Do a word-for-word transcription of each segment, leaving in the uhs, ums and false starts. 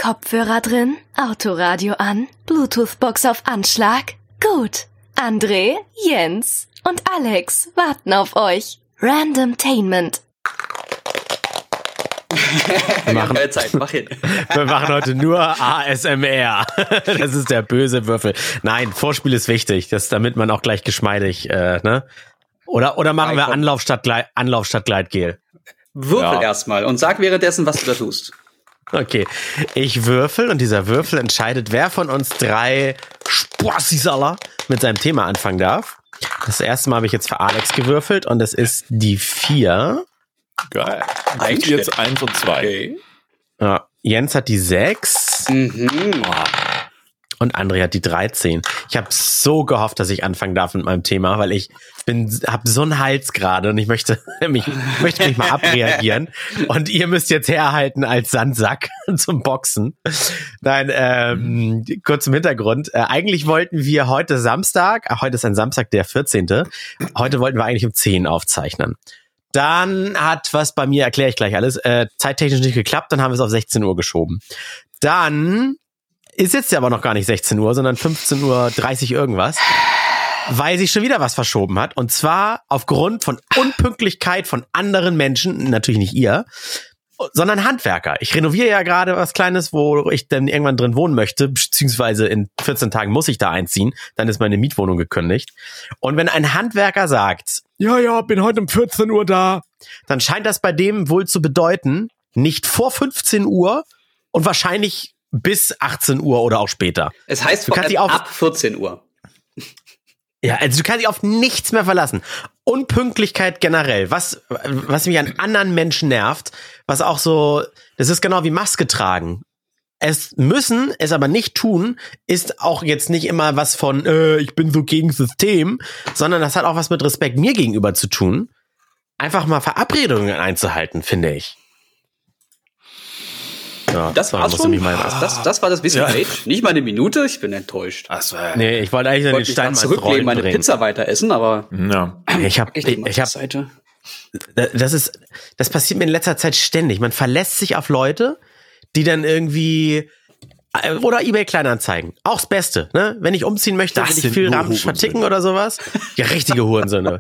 Kopfhörer drin, Autoradio an, Bluetooth-Box auf Anschlag? Gut. André, Jens und Alex warten auf euch. Randomtainment. Wir machen, Zeit, mach hin. Wir machen heute nur A S M R. Das ist der böse Würfel. Nein, Vorspiel ist wichtig, das, damit man auch gleich geschmeidig, äh, ne? Oder, oder machen wir Anlauf statt, Gleit, Anlauf statt Gleitgel? Würfel ja. erstmal und sag währenddessen, was du da tust. Okay, ich würfel und dieser Würfel entscheidet, wer von uns drei Spaßisaler mit seinem Thema anfangen darf. Das erste Mal habe ich jetzt für Alex gewürfelt und es ist die vier. Geil. Ein jetzt eins und zwei. Okay. Ja, Jens hat die sechs. Mhm. Und André hat die dreizehn. Ich habe so gehofft, dass ich anfangen darf mit meinem Thema, weil ich bin, habe so einen Hals gerade und ich möchte mich, möchte mich mal abreagieren. Und ihr müsst jetzt herhalten als Sandsack zum Boxen. Nein, ähm, kurz zum Hintergrund. Äh, eigentlich wollten wir heute Samstag, heute ist ein Samstag, der vierzehnte Heute wollten wir eigentlich um zehn aufzeichnen. Dann hat was bei mir, erkläre ich gleich alles, äh, zeittechnisch nicht geklappt, dann haben wir es auf sechzehn Uhr geschoben. Dann ist jetzt ja aber noch gar nicht sechzehn Uhr, sondern fünfzehn Uhr dreißig irgendwas, weil sich schon wieder was verschoben hat. Und zwar aufgrund von Unpünktlichkeit von anderen Menschen, natürlich nicht ihr, sondern Handwerker. Ich renoviere ja gerade was Kleines, wo ich dann irgendwann drin wohnen möchte, beziehungsweise in vierzehn Tagen muss ich da einziehen, dann ist meine Mietwohnung gekündigt. Und wenn ein Handwerker sagt, ja, ja, bin heute um vierzehn Uhr da, dann scheint das bei dem wohl zu bedeuten, nicht vor fünfzehn Uhr und wahrscheinlich bis achtzehn Uhr oder auch später. Es heißt vor allem ab vierzehn Uhr. Ja, also du kannst dich auf nichts mehr verlassen. Unpünktlichkeit generell, was was mich an anderen Menschen nervt, was auch so, das ist genau wie Maske tragen. Es müssen, es aber nicht tun, ist auch jetzt nicht immer was von, äh, ich bin so gegen System, sondern das hat auch was mit Respekt mir gegenüber zu tun. Einfach mal Verabredungen einzuhalten, finde ich. Ja, das war schon. Mich mal das, das, das war das bisschen ja. Nicht mal eine Minute. Ich bin enttäuscht. Ach so, ja. Nee, ich wollte eigentlich ich den Stein mal zurücklegen, meine bringen. Pizza weiter essen, aber ja. ich habe, ich, ich habe, das ist, das passiert mir in letzter Zeit ständig. Man verlässt sich auf Leute, die dann irgendwie oder eBay Kleinanzeigen. Auch das Beste, ne? Wenn ich umziehen möchte, will ich viel Ramsch verticken oder sowas. Ja, richtige Hurensöhne.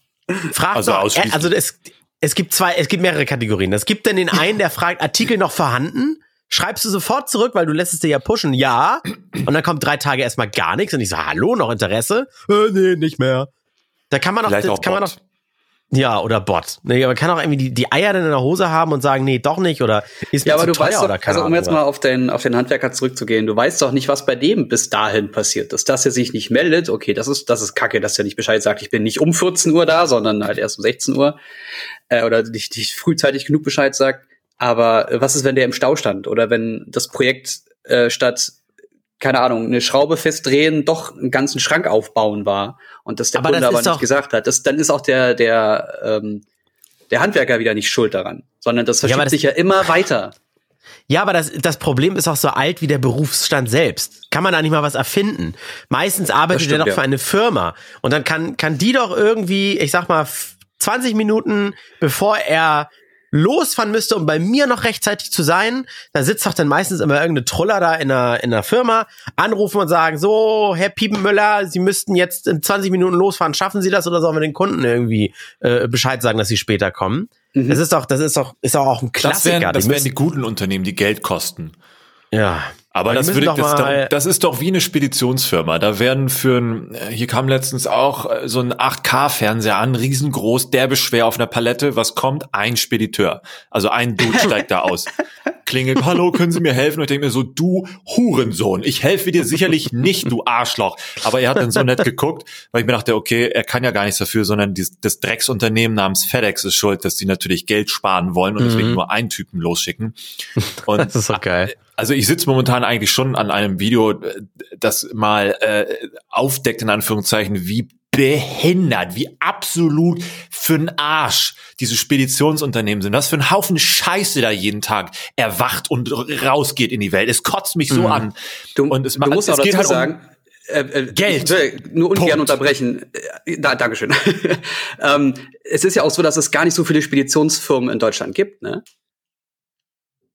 Frag also doch, also es, es gibt zwei, es gibt mehrere Kategorien. Es gibt dann den einen, der fragt, Artikel noch vorhanden? Schreibst du sofort zurück, weil du lässt es dir ja pushen, ja. Und dann kommt drei Tage erstmal gar nichts und ich so, hallo, noch Interesse? Äh, nee, nicht mehr. Da kann man doch, das kann man doch, ja, oder Bot. Nee, aber kann auch irgendwie die, die Eier dann in der Hose haben und sagen, nee, doch nicht, oder ist mir ja, aber zu du teuer, weißt doch, oder keine also um Ahnung, jetzt oder? mal auf den, auf den Handwerker zurückzugehen, du weißt doch nicht, was bei dem bis dahin passiert ist. Dass er sich nicht meldet, okay, das ist, das ist kacke, dass er nicht Bescheid sagt, ich bin nicht um vierzehn Uhr da, sondern halt erst um sechzehn Uhr, äh, oder nicht, nicht frühzeitig genug Bescheid sagt. Aber äh, was ist, wenn der im Stau stand? Oder wenn das Projekt äh, statt, keine Ahnung, eine Schraube festdrehen, doch einen ganzen Schrank aufbauen war und das der aber Kunde das aber ist nicht doch gesagt hat. Das, dann ist auch der, der, ähm, der Handwerker wieder nicht schuld daran, sondern das verschiebt ja, das, sich ja immer weiter. Ja, aber das, das Problem ist auch so alt wie der Berufsstand selbst. Kann man da nicht mal was erfinden? Meistens arbeitet stimmt, er doch ja. für eine Firma und dann kann, kann die doch irgendwie, ich sag mal, zwanzig Minuten bevor er losfahren müsste, um bei mir noch rechtzeitig zu sein, da sitzt doch dann meistens immer irgendeine Truller da in einer, in einer Firma, anrufen und sagen, so, Herr Piepenmüller, Sie müssten jetzt in zwanzig Minuten losfahren, schaffen Sie das oder sollen wir den Kunden irgendwie äh, Bescheid sagen, dass sie später kommen? Mhm. Das ist doch, das ist doch, ist doch auch ein Klassiker. Das wären, das die, wären die guten Unternehmen, die Geld kosten. Ja. Aber das, würde, das, doch, das ist doch wie eine Speditionsfirma. Da werden für ein, hier kam letztens auch so ein acht K-Fernseher an, riesengroß, derbe schwer auf einer Palette. Was kommt? Ein Spediteur. Also ein Dude steigt da aus. Klingelt, hallo, können Sie mir helfen? Und ich denke mir so, du Hurensohn, ich helfe dir sicherlich nicht, du Arschloch. Aber er hat dann so nett geguckt, weil ich mir dachte, okay, er kann ja gar nichts dafür, sondern die, das Drecksunternehmen namens FedEx ist schuld, dass die natürlich Geld sparen wollen und mhm. deswegen nur einen Typen losschicken. Und das ist so geil. Also ich sitze momentan eigentlich schon an einem Video, das mal äh, aufdeckt, in Anführungszeichen, wie behindert, wie absolut für'n Arsch diese Speditionsunternehmen sind. Was für ein Haufen Scheiße da jeden Tag erwacht und rausgeht in die Welt. Es kotzt mich so mhm. an. Du, und es du musst es auch geht dazu halt sagen, um, äh, äh, Geld. Ich will nur ungern Punkt. unterbrechen. Äh, da, Dankeschön. ähm, es ist ja auch so, dass es gar nicht so viele Speditionsfirmen in Deutschland gibt, ne?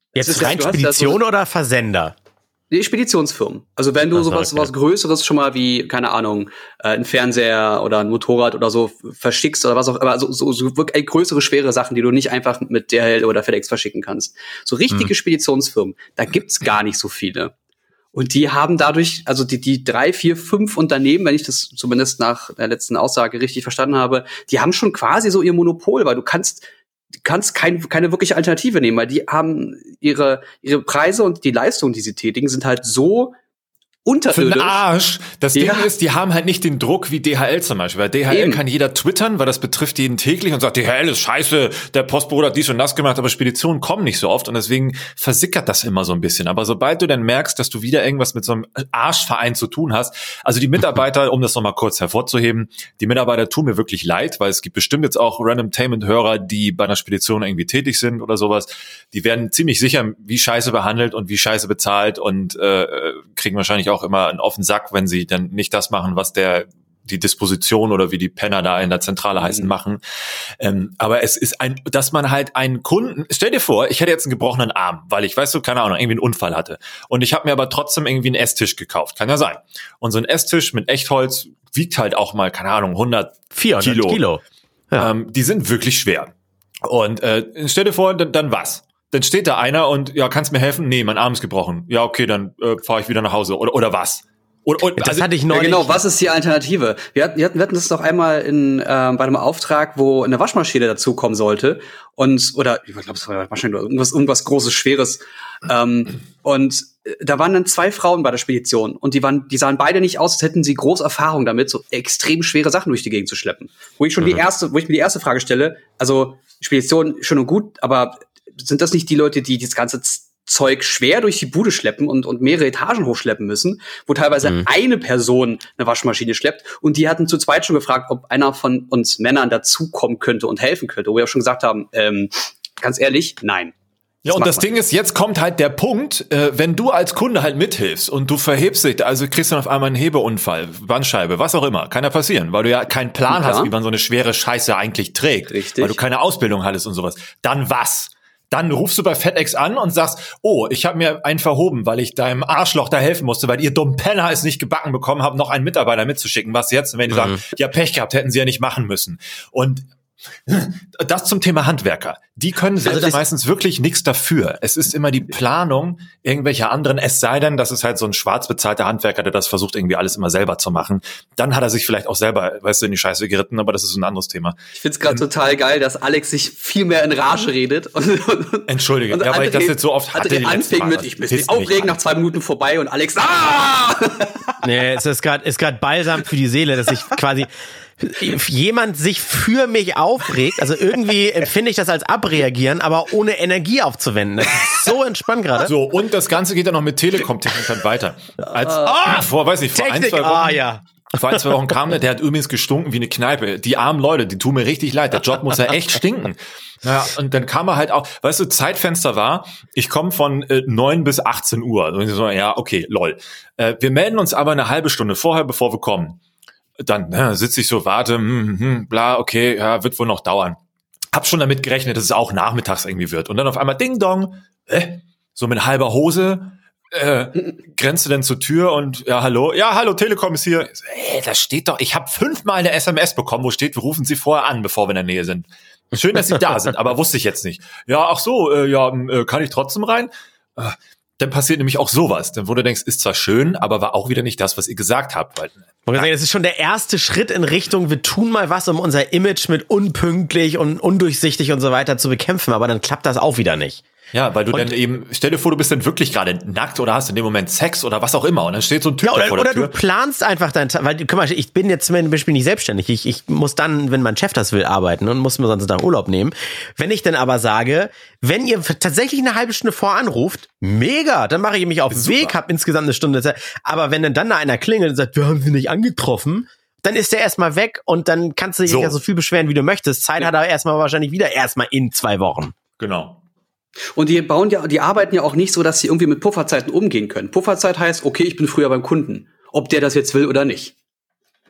Jetzt rein Spedition so oder Versender? Die Speditionsfirmen. Also wenn du Ach, sowas okay. was Größeres schon mal wie, keine Ahnung, äh, ein Fernseher oder ein Motorrad oder so verschickst oder was auch immer, also so, so wirklich größere, schwere Sachen, die du nicht einfach mit D H L oder FedEx verschicken kannst. So richtige hm. Speditionsfirmen, da gibt's gar nicht so viele. Und die haben dadurch, also die, die drei, vier, fünf Unternehmen, wenn ich das zumindest nach der letzten Aussage richtig verstanden habe, die haben schon quasi so ihr Monopol, weil du kannst Du kannst kein, keine wirkliche Alternative nehmen, weil die haben ihre, ihre Preise und die Leistungen, die sie tätigen, sind halt so unterirdisch. Für den Arsch. Das ja. Ding ist, die haben halt nicht den Druck wie D H L zum Beispiel. Weil D H L Eben. kann jeder twittern, weil das betrifft jeden täglich und sagt, D H L ist scheiße, der Postbote hat dies und das gemacht, aber Speditionen kommen nicht so oft und deswegen versickert das immer so ein bisschen. Aber sobald du dann merkst, dass du wieder irgendwas mit so einem Arschverein zu tun hast, also die Mitarbeiter, um das nochmal kurz hervorzuheben, die Mitarbeiter tun mir wirklich leid, weil es gibt bestimmt jetzt auch Randomtainment-Hörer, die bei einer Spedition irgendwie tätig sind oder sowas. Die werden ziemlich sicher wie scheiße behandelt und wie scheiße bezahlt und äh, kriegen wahrscheinlich auch immer einen offenen Sack, wenn sie dann nicht das machen, was der die Disposition oder wie die Penner da in der Zentrale heißen, mhm. machen. Ähm, aber es ist ein, dass man halt einen Kunden, stell dir vor, ich hätte jetzt einen gebrochenen Arm, weil ich, weißt du, keine Ahnung, irgendwie einen Unfall hatte. Und ich habe mir aber trotzdem irgendwie einen Esstisch gekauft. Kann ja sein. Und so ein Esstisch mit Echtholz wiegt halt auch mal, keine Ahnung, hundert Kilo. Kilo. Ja. Ähm, die sind wirklich schwer. Und äh, stell dir vor, dann, dann was? Dann steht da einer und, ja, kannst mir helfen? Nee, mein Arm ist gebrochen. Ja, okay, dann äh, fahre ich wieder nach Hause. Oder oder was? Oder, oder, das also, hatte ich neulich. Ja, genau, was ist die Alternative? Wir hatten, wir hatten, wir hatten das doch einmal in, äh, bei einem Auftrag, wo eine Waschmaschine dazukommen sollte. Und, oder, ich glaube, es war eine Waschmaschine oder irgendwas, irgendwas Großes, Schweres. Ähm, und da waren dann zwei Frauen bei der Spedition. Und die waren, die sahen beide nicht aus, als hätten sie große Erfahrung damit, so extrem schwere Sachen durch die Gegend zu schleppen. Wo ich schon mhm. die erste, wo ich mir die erste Frage stelle, also, Spedition schön und gut, aber sind das nicht die Leute, die das ganze Zeug schwer durch die Bude schleppen und, und mehrere Etagen hochschleppen müssen, wo teilweise mhm. eine Person eine Waschmaschine schleppt und die hatten zu zweit schon gefragt, ob einer von uns Männern dazukommen könnte und helfen könnte, wo wir auch schon gesagt haben, ähm, ganz ehrlich, nein. Ja, und das Ding ist, jetzt kommt halt der Punkt, äh, wenn du als Kunde halt mithilfst und du verhebst dich, also kriegst dann auf einmal einen Hebeunfall, Bandscheibe, was auch immer, kann ja passieren, weil du ja keinen Plan ja. hast, wie man so eine schwere Scheiße eigentlich trägt, Richtig. weil du keine Ausbildung hattest und sowas. Dann was? Dann rufst du bei FedEx an und sagst, oh, ich habe mir einen verhoben, weil ich deinem Arschloch da helfen musste, weil ihr dummen Penner es nicht gebacken bekommen habt, noch einen Mitarbeiter mitzuschicken. Was jetzt? Und wenn die mhm. sagen, ja, Pech gehabt, hätten sie ja nicht machen müssen. Und das zum Thema Handwerker. Die können selbst also meistens wirklich nichts dafür. Es ist immer die Planung irgendwelcher anderen, es sei denn, das ist halt so ein schwarz bezahlter Handwerker, der das versucht, irgendwie alles immer selber zu machen. Dann hat er sich vielleicht auch selber, weißt du, in die Scheiße geritten, aber das ist ein anderes Thema. Ich find's gerade ähm, total geil, dass Alex sich viel mehr in Rage redet. Und, und, Entschuldige, und ja, weil ich das jetzt so oft hatte. Die anfing mit, ich muss mich aufregen, nach zwei Minuten vorbei und Alex, ah! Nee, es ist gerade ist gerade balsam für die Seele, dass ich quasi jemand sich für mich aufregt, also irgendwie empfinde ich das als abreagieren, aber ohne Energie aufzuwenden. Das ist so entspannt gerade. So, und das Ganze geht dann noch mit Telekom-Technik dann weiter. Als oh, vor, weiß ich, vor Technik, ein, zwei Wochen, ah, ja. vor ein, zwei Wochen kam der, der hat übrigens gestunken wie eine Kneipe. Die armen Leute, die tun mir richtig leid. Der Job muss ja echt stinken. Naja, und dann kam er halt auch, weißt du, Zeitfenster war, ich komme von äh, neun bis achtzehn Uhr. Und ich so, ja, okay, lol. Äh, wir melden uns aber eine halbe Stunde vorher, bevor wir kommen. Dann ne, sitze ich so, warte, hm, hm, bla, okay, ja, wird wohl noch dauern. Hab schon damit gerechnet, dass es auch nachmittags irgendwie wird. Und dann auf einmal Ding Dong, äh, so mit halber Hose, äh, grenzt dann zur Tür und ja, hallo, ja, hallo, Telekom ist hier. So, ey, das steht doch, ich habe fünfmal eine S M S bekommen, wo steht, wir rufen Sie vorher an, bevor wir in der Nähe sind. Schön, dass Sie da sind, aber wusste ich jetzt nicht. Ja, ach so, äh, ja, äh, kann ich trotzdem rein? Äh, Dann passiert nämlich auch sowas. Dann, wo du denkst, ist zwar schön, aber war auch wieder nicht das, was ihr gesagt habt. Weil, ja. Das ist schon der erste Schritt in Richtung, wir tun mal was, um unser Image mit unpünktlich und undurchsichtig und so weiter zu bekämpfen. Aber dann klappt das auch wieder nicht. Ja, weil du und dann eben, stell dir vor, du bist dann wirklich gerade nackt oder hast in dem Moment Sex oder was auch immer und dann steht so ein Typ ja, oder, da vor der oder Tür. Oder du planst einfach dein Tag, weil, guck mal, ich bin jetzt zum Beispiel nicht selbstständig. Ich, ich muss dann, wenn mein Chef das will, arbeiten und muss mir sonst nach Urlaub nehmen. Wenn ich dann aber sage, wenn ihr tatsächlich eine halbe Stunde vor anruft, mega, dann mache ich mich auf den Weg, hab insgesamt eine Stunde Zeit. Aber wenn dann dann da einer klingelt und sagt, wir haben sie nicht angetroffen, dann ist der erstmal weg und dann kannst du dich so. ja so viel beschweren, wie du möchtest. Zeit ja. hat er erstmal wahrscheinlich wieder erstmal in zwei Wochen. Genau. Und die bauen ja, die arbeiten ja auch nicht so, dass sie irgendwie mit Pufferzeiten umgehen können. Pufferzeit heißt, okay, ich bin früher beim Kunden, ob der das jetzt will oder nicht.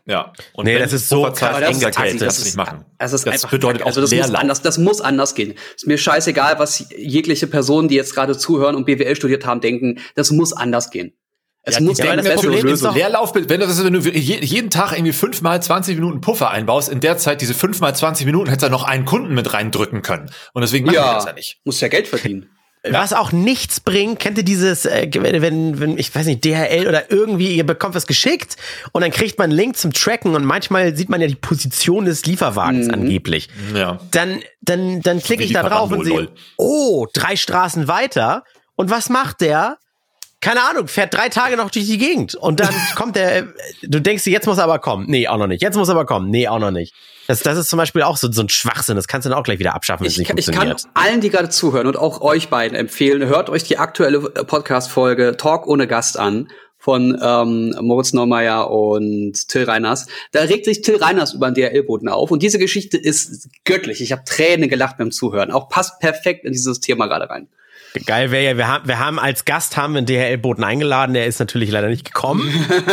Ja. Und nee, das ist so krass eng getaktet, das nicht machen. Das, ist das einfach, bedeutet auch also das muss anders, das muss anders gehen. Ist mir scheißegal, was jegliche Personen, die jetzt gerade zuhören und B W L studiert haben, denken. Das muss anders gehen. Es ja, muss ja, eine bessere Lösung. Leerlauf, wenn du, das, wenn du jeden Tag irgendwie fünfmal zwanzig Minuten Puffer einbaust, in der Zeit diese fünfmal zwanzig Minuten hättest du noch einen Kunden mit reindrücken können. Und deswegen machen wir das ja nicht. Muss ja Geld verdienen. Was auch nichts bringt, kennt ihr dieses, äh, wenn, wenn, ich weiß nicht, D H L oder irgendwie, ihr bekommt was geschickt und dann kriegt man einen Link zum Tracken und manchmal sieht man ja die Position des Lieferwagens mhm. angeblich. Ja. Dann, dann, dann klicke ich da drauf und sehe, oh, drei Straßen weiter. Und was macht der? Keine Ahnung, fährt drei Tage noch durch die Gegend und dann kommt der, du denkst dir, jetzt muss er aber kommen. Nee, auch noch nicht. Jetzt muss er aber kommen. Nee, auch noch nicht. Das, das ist zum Beispiel auch so, so ein Schwachsinn. Das kannst du dann auch gleich wieder abschaffen, wenn es nicht funktioniert. Ich kann allen, die gerade zuhören und auch euch beiden empfehlen, hört euch die aktuelle Podcast-Folge Talk ohne Gast an von ähm, Moritz Neumeier und Till Reiners. Da regt sich Till Reiners über den D H L-Boten auf und diese Geschichte ist göttlich. Ich habe Tränen gelacht beim Zuhören. Auch passt perfekt in dieses Thema gerade rein. Geil wäre ja, wir haben, wir haben als Gast haben wir einen D H L-Boten eingeladen, der ist natürlich leider nicht gekommen.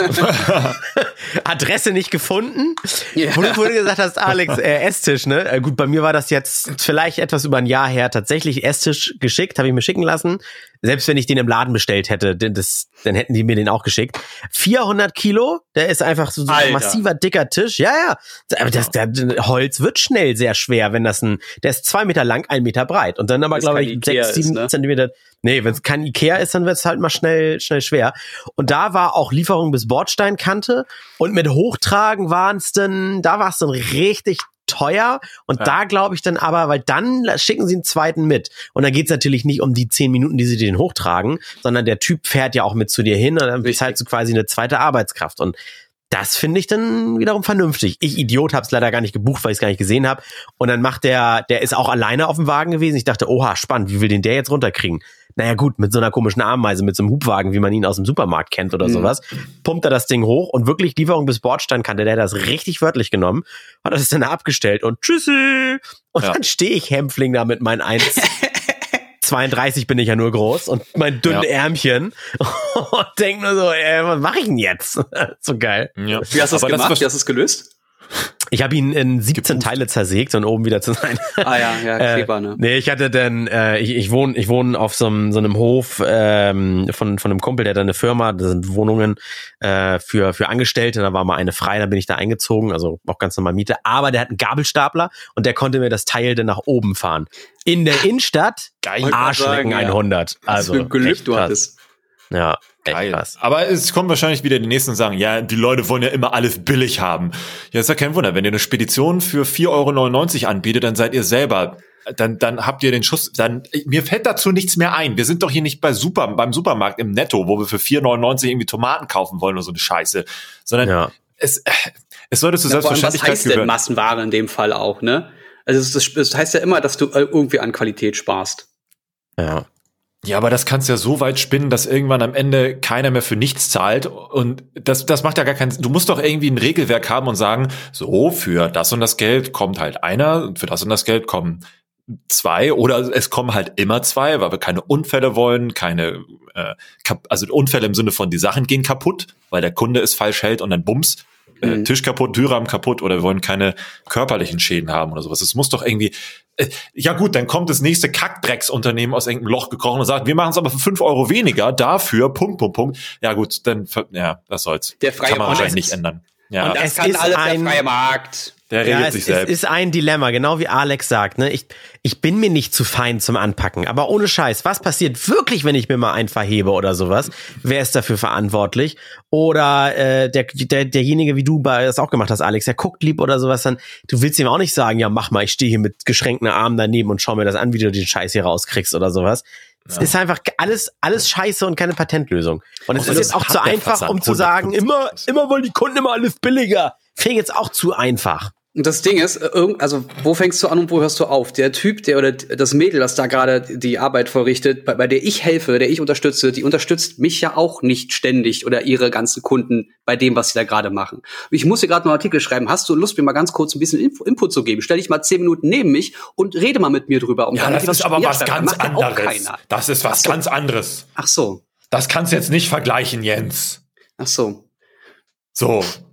Adresse nicht gefunden. Yeah. Wo du vorhin gesagt hast, Alex, äh, Esstisch, ne? Äh, gut, bei mir war das jetzt vielleicht etwas über ein Jahr her, tatsächlich Esstisch geschickt, habe ich mir schicken lassen. Selbst wenn ich den im Laden bestellt hätte, denn das, dann hätten die mir den auch geschickt. vierhundert Kilo, der ist einfach so, so ein massiver, dicker Tisch. Ja, ja. Aber das, der Holz wird schnell sehr schwer, wenn das ein, der ist zwei Meter lang, ein Meter breit. Und dann aber, glaube ich, sechs, sieben ne? Zentimeter. Nee, wenn es kein Ikea ist, dann wird es halt mal schnell, schnell schwer. Und da war auch Lieferung bis Bordsteinkante. Und mit Hochtragen waren es dann, da war es dann richtig teuer und ja. da glaube ich dann aber, weil dann schicken sie einen zweiten mit und dann geht's natürlich nicht um die zehn Minuten, die sie den hochtragen, sondern der Typ fährt ja auch mit zu dir hin und dann bezahlst du quasi eine zweite Arbeitskraft und das finde ich dann wiederum vernünftig. Ich, Idiot, hab's leider gar nicht gebucht, weil ich es gar nicht gesehen habe und dann macht der, der ist auch alleine auf dem Wagen gewesen. Ich dachte, oha, spannend, wie will den der jetzt runterkriegen? Naja gut, mit so einer komischen Ameise, mit so einem Hubwagen, wie man ihn aus dem Supermarkt kennt oder mhm. sowas, pumpt er das Ding hoch und wirklich Lieferung bis Bordsteinkante, der hat das richtig wörtlich genommen, hat das dann abgestellt und tschüssi! Und ja. dann stehe ich Hämpfling da mit meinen eins zweiunddreißig bin ich ja nur groß und mein dünnen ja. Ärmchen und denk nur so, ey, was mache ich denn jetzt? So geil. Ja. Wie hast du das Aber gemacht? Das, Wie hast du es gelöst? Ich habe ihn in siebzehn Gebucht. Teile zersägt und oben wieder zu sein. Ah ja, ja, Kleber, ne? Äh, nee, ich hatte dann, äh, ich, ich wohne ich wohne auf so einem, so einem Hof ähm, von von einem Kumpel, der hat eine Firma, das sind Wohnungen äh, für für Angestellte, da war mal eine frei, da bin ich da eingezogen, also auch ganz normal Miete, aber der hat einen Gabelstapler und der konnte mir das Teil dann nach oben fahren. In der Innenstadt, Geil, Arschlecken sagen, hundert. Ja. Also, für Glück du hattest. Ja. Geil. Krass. Aber es kommen wahrscheinlich wieder die Nächsten und sagen, ja, die Leute wollen ja immer alles billig haben. Ja, ist ja kein Wunder. Wenn ihr eine Spedition für vier Euro neunundneunzig anbietet, dann seid ihr selber, dann, dann habt ihr den Schuss, dann, mir fällt dazu nichts mehr ein. Wir sind doch hier nicht bei Super, beim Supermarkt im Netto, wo wir für vier neunundneunzig irgendwie Tomaten kaufen wollen oder so eine Scheiße. Sondern ja. es, es sollte zur ja, Selbstverständlichkeit was heißt gehören. Denn Massenware in dem Fall auch, ne? Also das, das heißt ja immer, dass du irgendwie an Qualität sparst. Ja. Ja, aber das kannst ja so weit spinnen, dass irgendwann am Ende keiner mehr für nichts zahlt. Und das, das macht ja gar keinen Sinn. Du musst doch irgendwie ein Regelwerk haben und sagen, so, für das und das Geld kommt halt einer und für das und das Geld kommen zwei oder es kommen halt immer zwei, weil wir keine Unfälle wollen, keine, äh, also Unfälle im Sinne von, die Sachen gehen kaputt, weil der Kunde es falsch hält und dann bums. Mhm. Tisch kaputt, Türrahmen kaputt oder wir wollen keine körperlichen Schäden haben oder sowas. Es muss doch irgendwie, äh, ja gut, dann kommt das nächste Kackdrecksunternehmen aus irgendeinem Loch gekrochen und sagt, wir machen es aber für fünf Euro weniger, dafür, Punkt, Punkt, Punkt. Ja gut, dann, ja, was soll's. Der freie kann man Markt wahrscheinlich nicht ändern. Ja. Und das es kann ist alles ein, der freie Markt. Der regelt ja, es sich selbst. Es ist ein Dilemma, genau wie Alex sagt. Ne? Ich, ich bin mir nicht zu fein zum Anpacken, aber ohne Scheiß, was passiert wirklich, wenn ich mir mal einen verhebe oder sowas? Wer ist dafür verantwortlich? Oder äh, der, der derjenige, wie du das auch gemacht hast, Alex, der guckt lieb oder sowas, dann du willst ihm auch nicht sagen, ja mach mal, ich stehe hier mit geschränkten Armen daneben und schau mir das an, wie du den Scheiß hier rauskriegst oder sowas. Es ja. ist einfach alles alles Scheiße und keine Patentlösung. Und es ist jetzt auch zu einfach, um zu sagen, immer immer wollen die Kunden immer alles billiger. Fing jetzt auch zu einfach. Und das Ding ist, also wo fängst du an und wo hörst du auf? Der Typ, der oder das Mädel, das da gerade die Arbeit vollrichtet, bei, bei der ich helfe, der ich unterstütze, die unterstützt mich ja auch nicht ständig oder ihre ganzen Kunden bei dem, was sie da gerade machen. Ich muss hier gerade noch einen Artikel schreiben. Hast du Lust, mir mal ganz kurz ein bisschen Info, Input zu geben? Stell dich mal zehn Minuten neben mich und rede mal mit mir drüber. Um ja, das ist aber was ganz anderes. Das ist was ganz anderes. Ach so. Das kannst du jetzt nicht vergleichen, Jens. Ach so. So.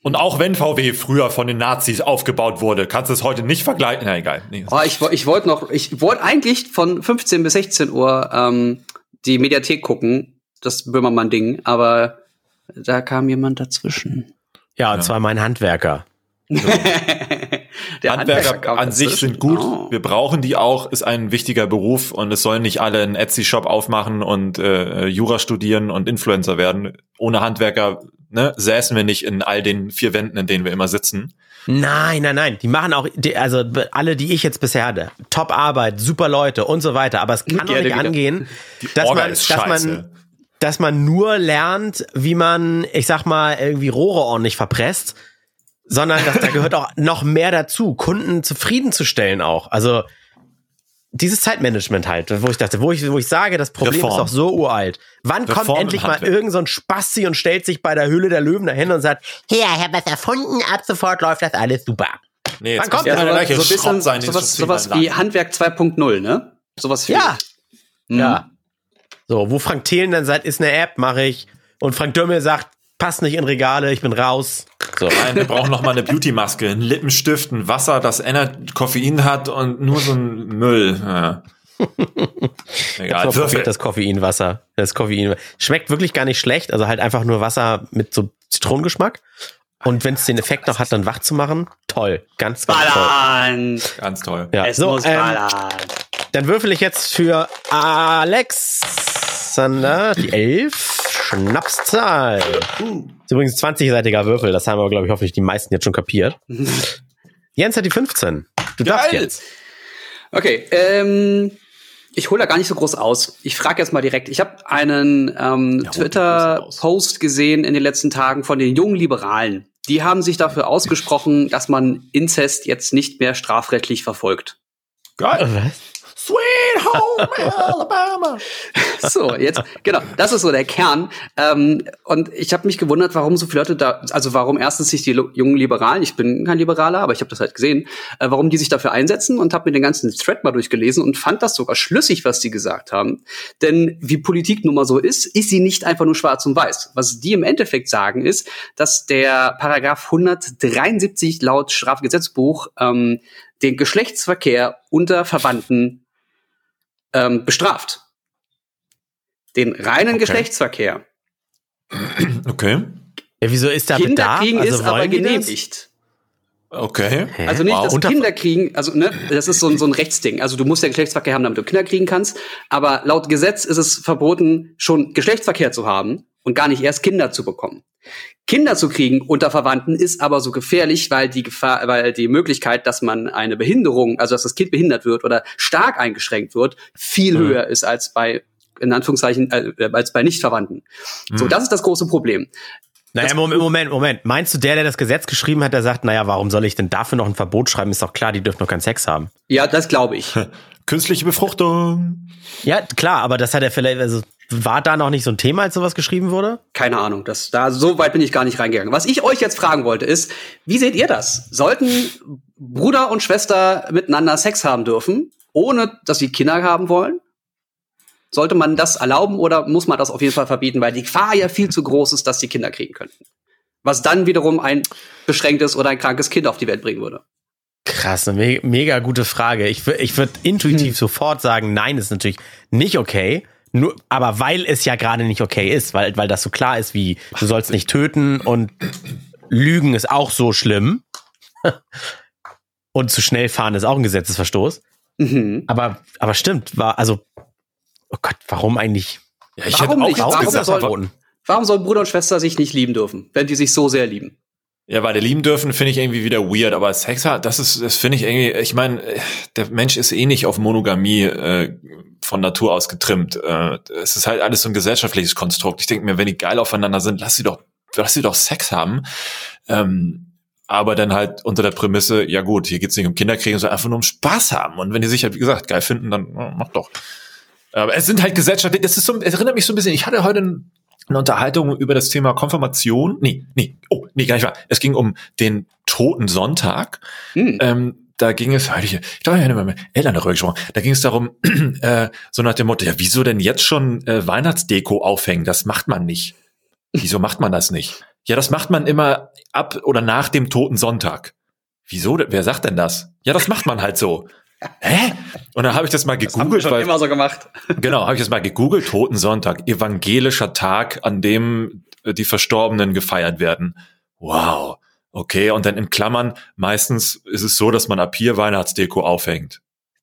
Und auch wenn V W früher von den Nazis aufgebaut wurde, kannst du es heute nicht vergleichen. Na egal. Nee. Oh, ich ich wollte noch, ich wollte eigentlich von fünfzehn bis sechzehn Uhr ähm, die Mediathek gucken, das Böhmermann-Ding, aber da kam jemand dazwischen. Ja, und ja. zwar mein Handwerker. Der Handwerker, Handwerker an sich sind gut. Oh. Wir brauchen die auch, ist ein wichtiger Beruf und es sollen nicht alle einen Etsy-Shop aufmachen und äh, Jura studieren und Influencer werden. Ohne Handwerker ne, säßen wir nicht in all den vier Wänden, in denen wir immer sitzen. Nein, nein, nein. Die machen auch, die, also alle, die ich jetzt bisher hatte, Top-Arbeit, super Leute und so weiter. Aber es kann doch nicht wieder angehen, dass man, dass man, dass man nur lernt, wie man, ich sag mal, irgendwie Rohre ordentlich verpresst. Sondern dass, da gehört auch noch mehr dazu, Kunden zufriedenzustellen auch. Also dieses Zeitmanagement halt, wo ich dachte, wo ich, wo ich sage, das Problem Reform. ist doch so uralt. Wann Reform kommt endlich mal irgend so ein Spasti und stellt sich bei der Höhle der Löwen dahin und sagt, hier, ich habe was erfunden, ab sofort läuft das alles super. Nee, Wann kommt ja, so ein bisschen sein, sowas, sowas wie Handwerk zwei Punkt null, ne? Sowas viel. Ja. Mhm. Ja. So, wo Frank Thelen dann sagt, ist eine App, mache ich. Und Frank Dömmel sagt, passt nicht in Regale, ich bin raus. So. Nein, wir brauchen noch mal eine Beauty-Maske, einen Lippenstift, ein Wasser, das Ener- Koffein hat und nur so ein Müll. Ja. Egal. Probiert das Koffeinwasser. Das Koffein schmeckt wirklich gar nicht schlecht, also halt einfach nur Wasser mit so Zitronengeschmack. Und wenn es den Effekt noch hat, dann wach zu machen, toll. Ganz, ganz ballern. toll. Ganz toll. Ja. Es so, muss ähm, ballern. Dann würfel ich jetzt für Alexander die elf. Schnapszahl. Uh. Ist übrigens ein zwanzig-seitiger Würfel, das haben aber, glaube ich, hoffentlich die meisten jetzt schon kapiert. Jens hat die fünfzehn. Du Geil. darfst jetzt. Okay, ähm, ich hole da gar nicht so groß aus. Ich frage jetzt mal direkt. Ich habe einen ähm, ja, Twitter-Post gesehen in den letzten Tagen von den jungen Liberalen. Die haben sich dafür ausgesprochen, dass man Inzest jetzt nicht mehr strafrechtlich verfolgt. Geil. Was? Sweet Home Alabama. So, jetzt, genau, das ist so der Kern. Ähm, und ich habe mich gewundert, warum so viele Leute da, also warum erstens sich die lo- jungen Liberalen, ich bin kein Liberaler, aber ich habe das halt gesehen, äh, warum die sich dafür einsetzen und habe mir den ganzen Thread mal durchgelesen und fand das sogar schlüssig, was die gesagt haben. Denn wie Politik nun mal so ist, ist sie nicht einfach nur schwarz und weiß. Was die im Endeffekt sagen ist, dass der Paragraph hundertdreiundsiebzig laut Strafgesetzbuch ähm, den Geschlechtsverkehr unter Verwandten ähm, bestraft. Den reinen okay. Geschlechtsverkehr. Okay. Ja, wieso ist da Kinder kriegen also ist aber genehmigt. Okay. Also nicht, wow. dass Kinder kriegen, also ne, das ist so ein, so ein Rechtsding. Also du musst ja Geschlechtsverkehr haben, damit du Kinder kriegen kannst. Aber laut Gesetz ist es verboten, schon Geschlechtsverkehr zu haben und gar nicht erst Kinder zu bekommen. Kinder zu kriegen unter Verwandten ist aber so gefährlich, weil die Gefahr, weil die Möglichkeit, dass man eine Behinderung, also dass das Kind behindert wird oder stark eingeschränkt wird, viel mhm. höher ist als bei, in Anführungszeichen, äh, als bei Nichtverwandten. Mhm. So, das ist das große Problem. Naja, das Moment, Moment, Moment. Meinst du, der, der das Gesetz geschrieben hat, der sagt, naja, warum soll ich denn dafür noch ein Verbot schreiben? Ist doch klar, die dürfen noch keinen Sex haben. Ja, das glaube ich. Künstliche Befruchtung. Ja, klar, aber das hat er vielleicht, also war da noch nicht so ein Thema, als sowas geschrieben wurde? Keine Ahnung, das, da, so weit bin ich gar nicht reingegangen. Was ich euch jetzt fragen wollte ist, wie seht ihr das? Sollten Bruder und Schwester miteinander Sex haben dürfen, ohne dass sie Kinder haben wollen? Sollte man das erlauben oder muss man das auf jeden Fall verbieten, weil die Gefahr ja viel zu groß ist, dass die Kinder kriegen könnten? Was dann wiederum ein beschränktes oder ein krankes Kind auf die Welt bringen würde. Krass, eine me- mega gute Frage. Ich, w- ich würde intuitiv hm. sofort sagen, nein, ist natürlich nicht okay. Nur, aber weil es ja gerade nicht okay ist, weil, weil das so klar ist wie, du sollst nicht töten und Lügen ist auch so schlimm. Und zu schnell fahren ist auch ein Gesetzesverstoß. Mhm. Aber, aber stimmt, war, also, oh Gott, warum eigentlich? Ja, ich warum hätte auch nicht? Warum gesagt, soll, warum sollen Bruder und Schwester sich nicht lieben dürfen, wenn die sich so sehr lieben? Ja, weil der lieben dürfen finde ich irgendwie wieder weird, aber Sex hat, das ist, das finde ich irgendwie, ich meine, der Mensch ist eh nicht auf Monogamie äh, von Natur aus getrimmt. Äh, es ist halt alles so ein gesellschaftliches Konstrukt. Ich denke mir, wenn die geil aufeinander sind, lass sie doch, lass sie doch Sex haben. Ähm, aber dann halt unter der Prämisse, ja gut, hier geht's nicht um Kinderkriegen, sondern einfach nur um Spaß haben. Und wenn die sich halt, wie gesagt, geil finden, dann oh, mach doch. Aber es sind halt gesellschaftlich, das ist so, es erinnert mich so ein bisschen, ich hatte heute ein eine Unterhaltung über das Thema Konfirmation. Nee, nee, oh, nee, gar nicht wahr. Es ging um den Toten Sonntag. Hm. Ähm, da ging es, ich glaube, ich habe mit meinen Eltern darüber gesprochen, da ging es darum, äh, so nach dem Motto, ja, wieso denn jetzt schon äh, Weihnachtsdeko aufhängen? Das macht man nicht. Wieso macht man das nicht? Ja, das macht man immer ab oder nach dem Toten Sonntag. Wieso? Wer sagt denn das? Ja, das macht man halt so. Hä? Und dann habe ich das mal gegoogelt. Das haben wir schon weil, immer so gemacht. Genau, habe ich das mal gegoogelt. Toten Sonntag, evangelischer Tag, an dem die Verstorbenen gefeiert werden. Wow. Okay, und dann in Klammern, meistens ist es so, dass man ab hier Weihnachtsdeko aufhängt.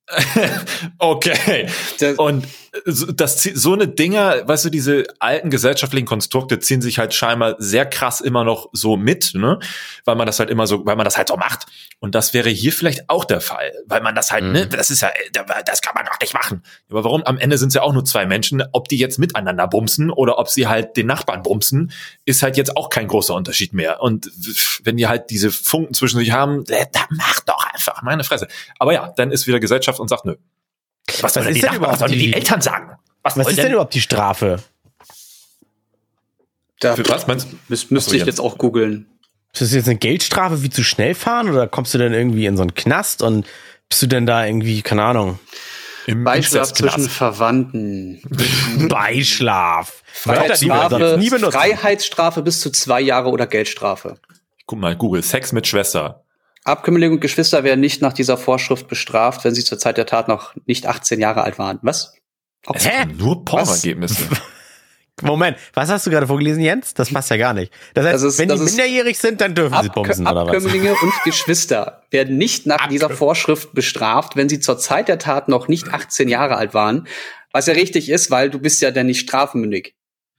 Okay. Und das, so eine Dinger, weißt du, diese alten gesellschaftlichen Konstrukte ziehen sich halt scheinbar sehr krass immer noch so mit, ne? Weil man das halt immer so, weil man das halt so macht. Und das wäre hier vielleicht auch der Fall, weil man das halt, mhm. ne, das ist ja, das kann man doch nicht machen. Aber warum? Am Ende sind es ja auch nur zwei Menschen. Ob die jetzt miteinander bumsen oder ob sie halt den Nachbarn bumsen, ist halt jetzt auch kein großer Unterschied mehr. Und wenn die halt diese Funken zwischen sich haben, dann mach doch einfach, meine Fresse. Aber ja, dann ist wieder Gesellschaft und sagt, nö. Was, was ist denn überhaupt was sollen die, die Eltern sagen? Was, was ist denn, denn überhaupt die Strafe? Da Für was meinst du? Müsste müsst ich jetzt auch googeln. Ist das jetzt eine Geldstrafe wie zu schnell fahren oder kommst du denn irgendwie in so einen Knast und bist du denn da irgendwie, keine Ahnung? Im Beischlaf zwischen Verwandten. Beischlaf. Freiheitsstrafe, Freiheitsstrafe bis zu zwei Jahre oder Geldstrafe. Guck mal, Google, Sex mit Schwester. Abkömmlinge und Geschwister werden nicht nach dieser Vorschrift bestraft, wenn sie zur Zeit der Tat noch nicht achtzehn Jahre alt waren. Was? Auch Hä? Nur Pornoergebnisse. Moment, was hast du gerade vorgelesen, Jens? Das passt ja gar nicht. Das heißt, das ist, wenn das die minderjährig sind, dann dürfen Ab- sie bumsen, oder was? Abkömmlinge und Geschwister werden nicht nach Abkö- dieser Vorschrift bestraft, wenn sie zur Zeit der Tat noch nicht achtzehn Jahre alt waren. Was ja richtig ist, weil du bist ja dann nicht strafmündig.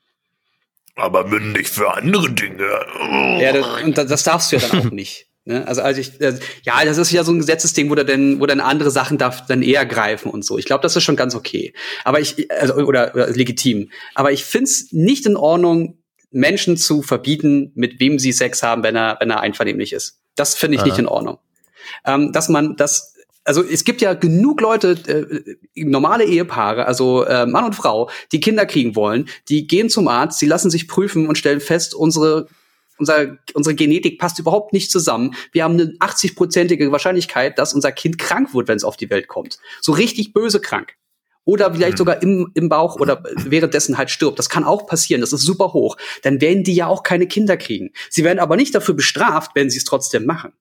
Aber mündig für andere Dinge. Ja, das, und das darfst du ja dann auch nicht. Ne? Also, also ich, äh, ja, das ist ja so ein Gesetzesding, wo da denn, wo dann andere Sachen darf dann eher greifen und so. Ich glaube, das ist schon ganz okay. Aber ich, also, oder, oder legitim. Aber ich find's nicht in Ordnung, Menschen zu verbieten, mit wem sie Sex haben, wenn er, wenn er einvernehmlich ist. Das finde ich Aha. nicht in Ordnung. Ähm, dass man das, also es gibt ja genug Leute, äh, normale Ehepaare, also äh, Mann und Frau, die Kinder kriegen wollen, die gehen zum Arzt, sie lassen sich prüfen und stellen fest, unsere Unser, unsere Genetik passt überhaupt nicht zusammen. Wir haben eine achtzig-prozentige Wahrscheinlichkeit, dass unser Kind krank wird, wenn es auf die Welt kommt. So richtig böse krank. Oder vielleicht mhm. sogar im, im Bauch oder währenddessen halt stirbt. Das kann auch passieren, das ist super hoch. Dann werden die ja auch keine Kinder kriegen. Sie werden aber nicht dafür bestraft, wenn sie es trotzdem machen.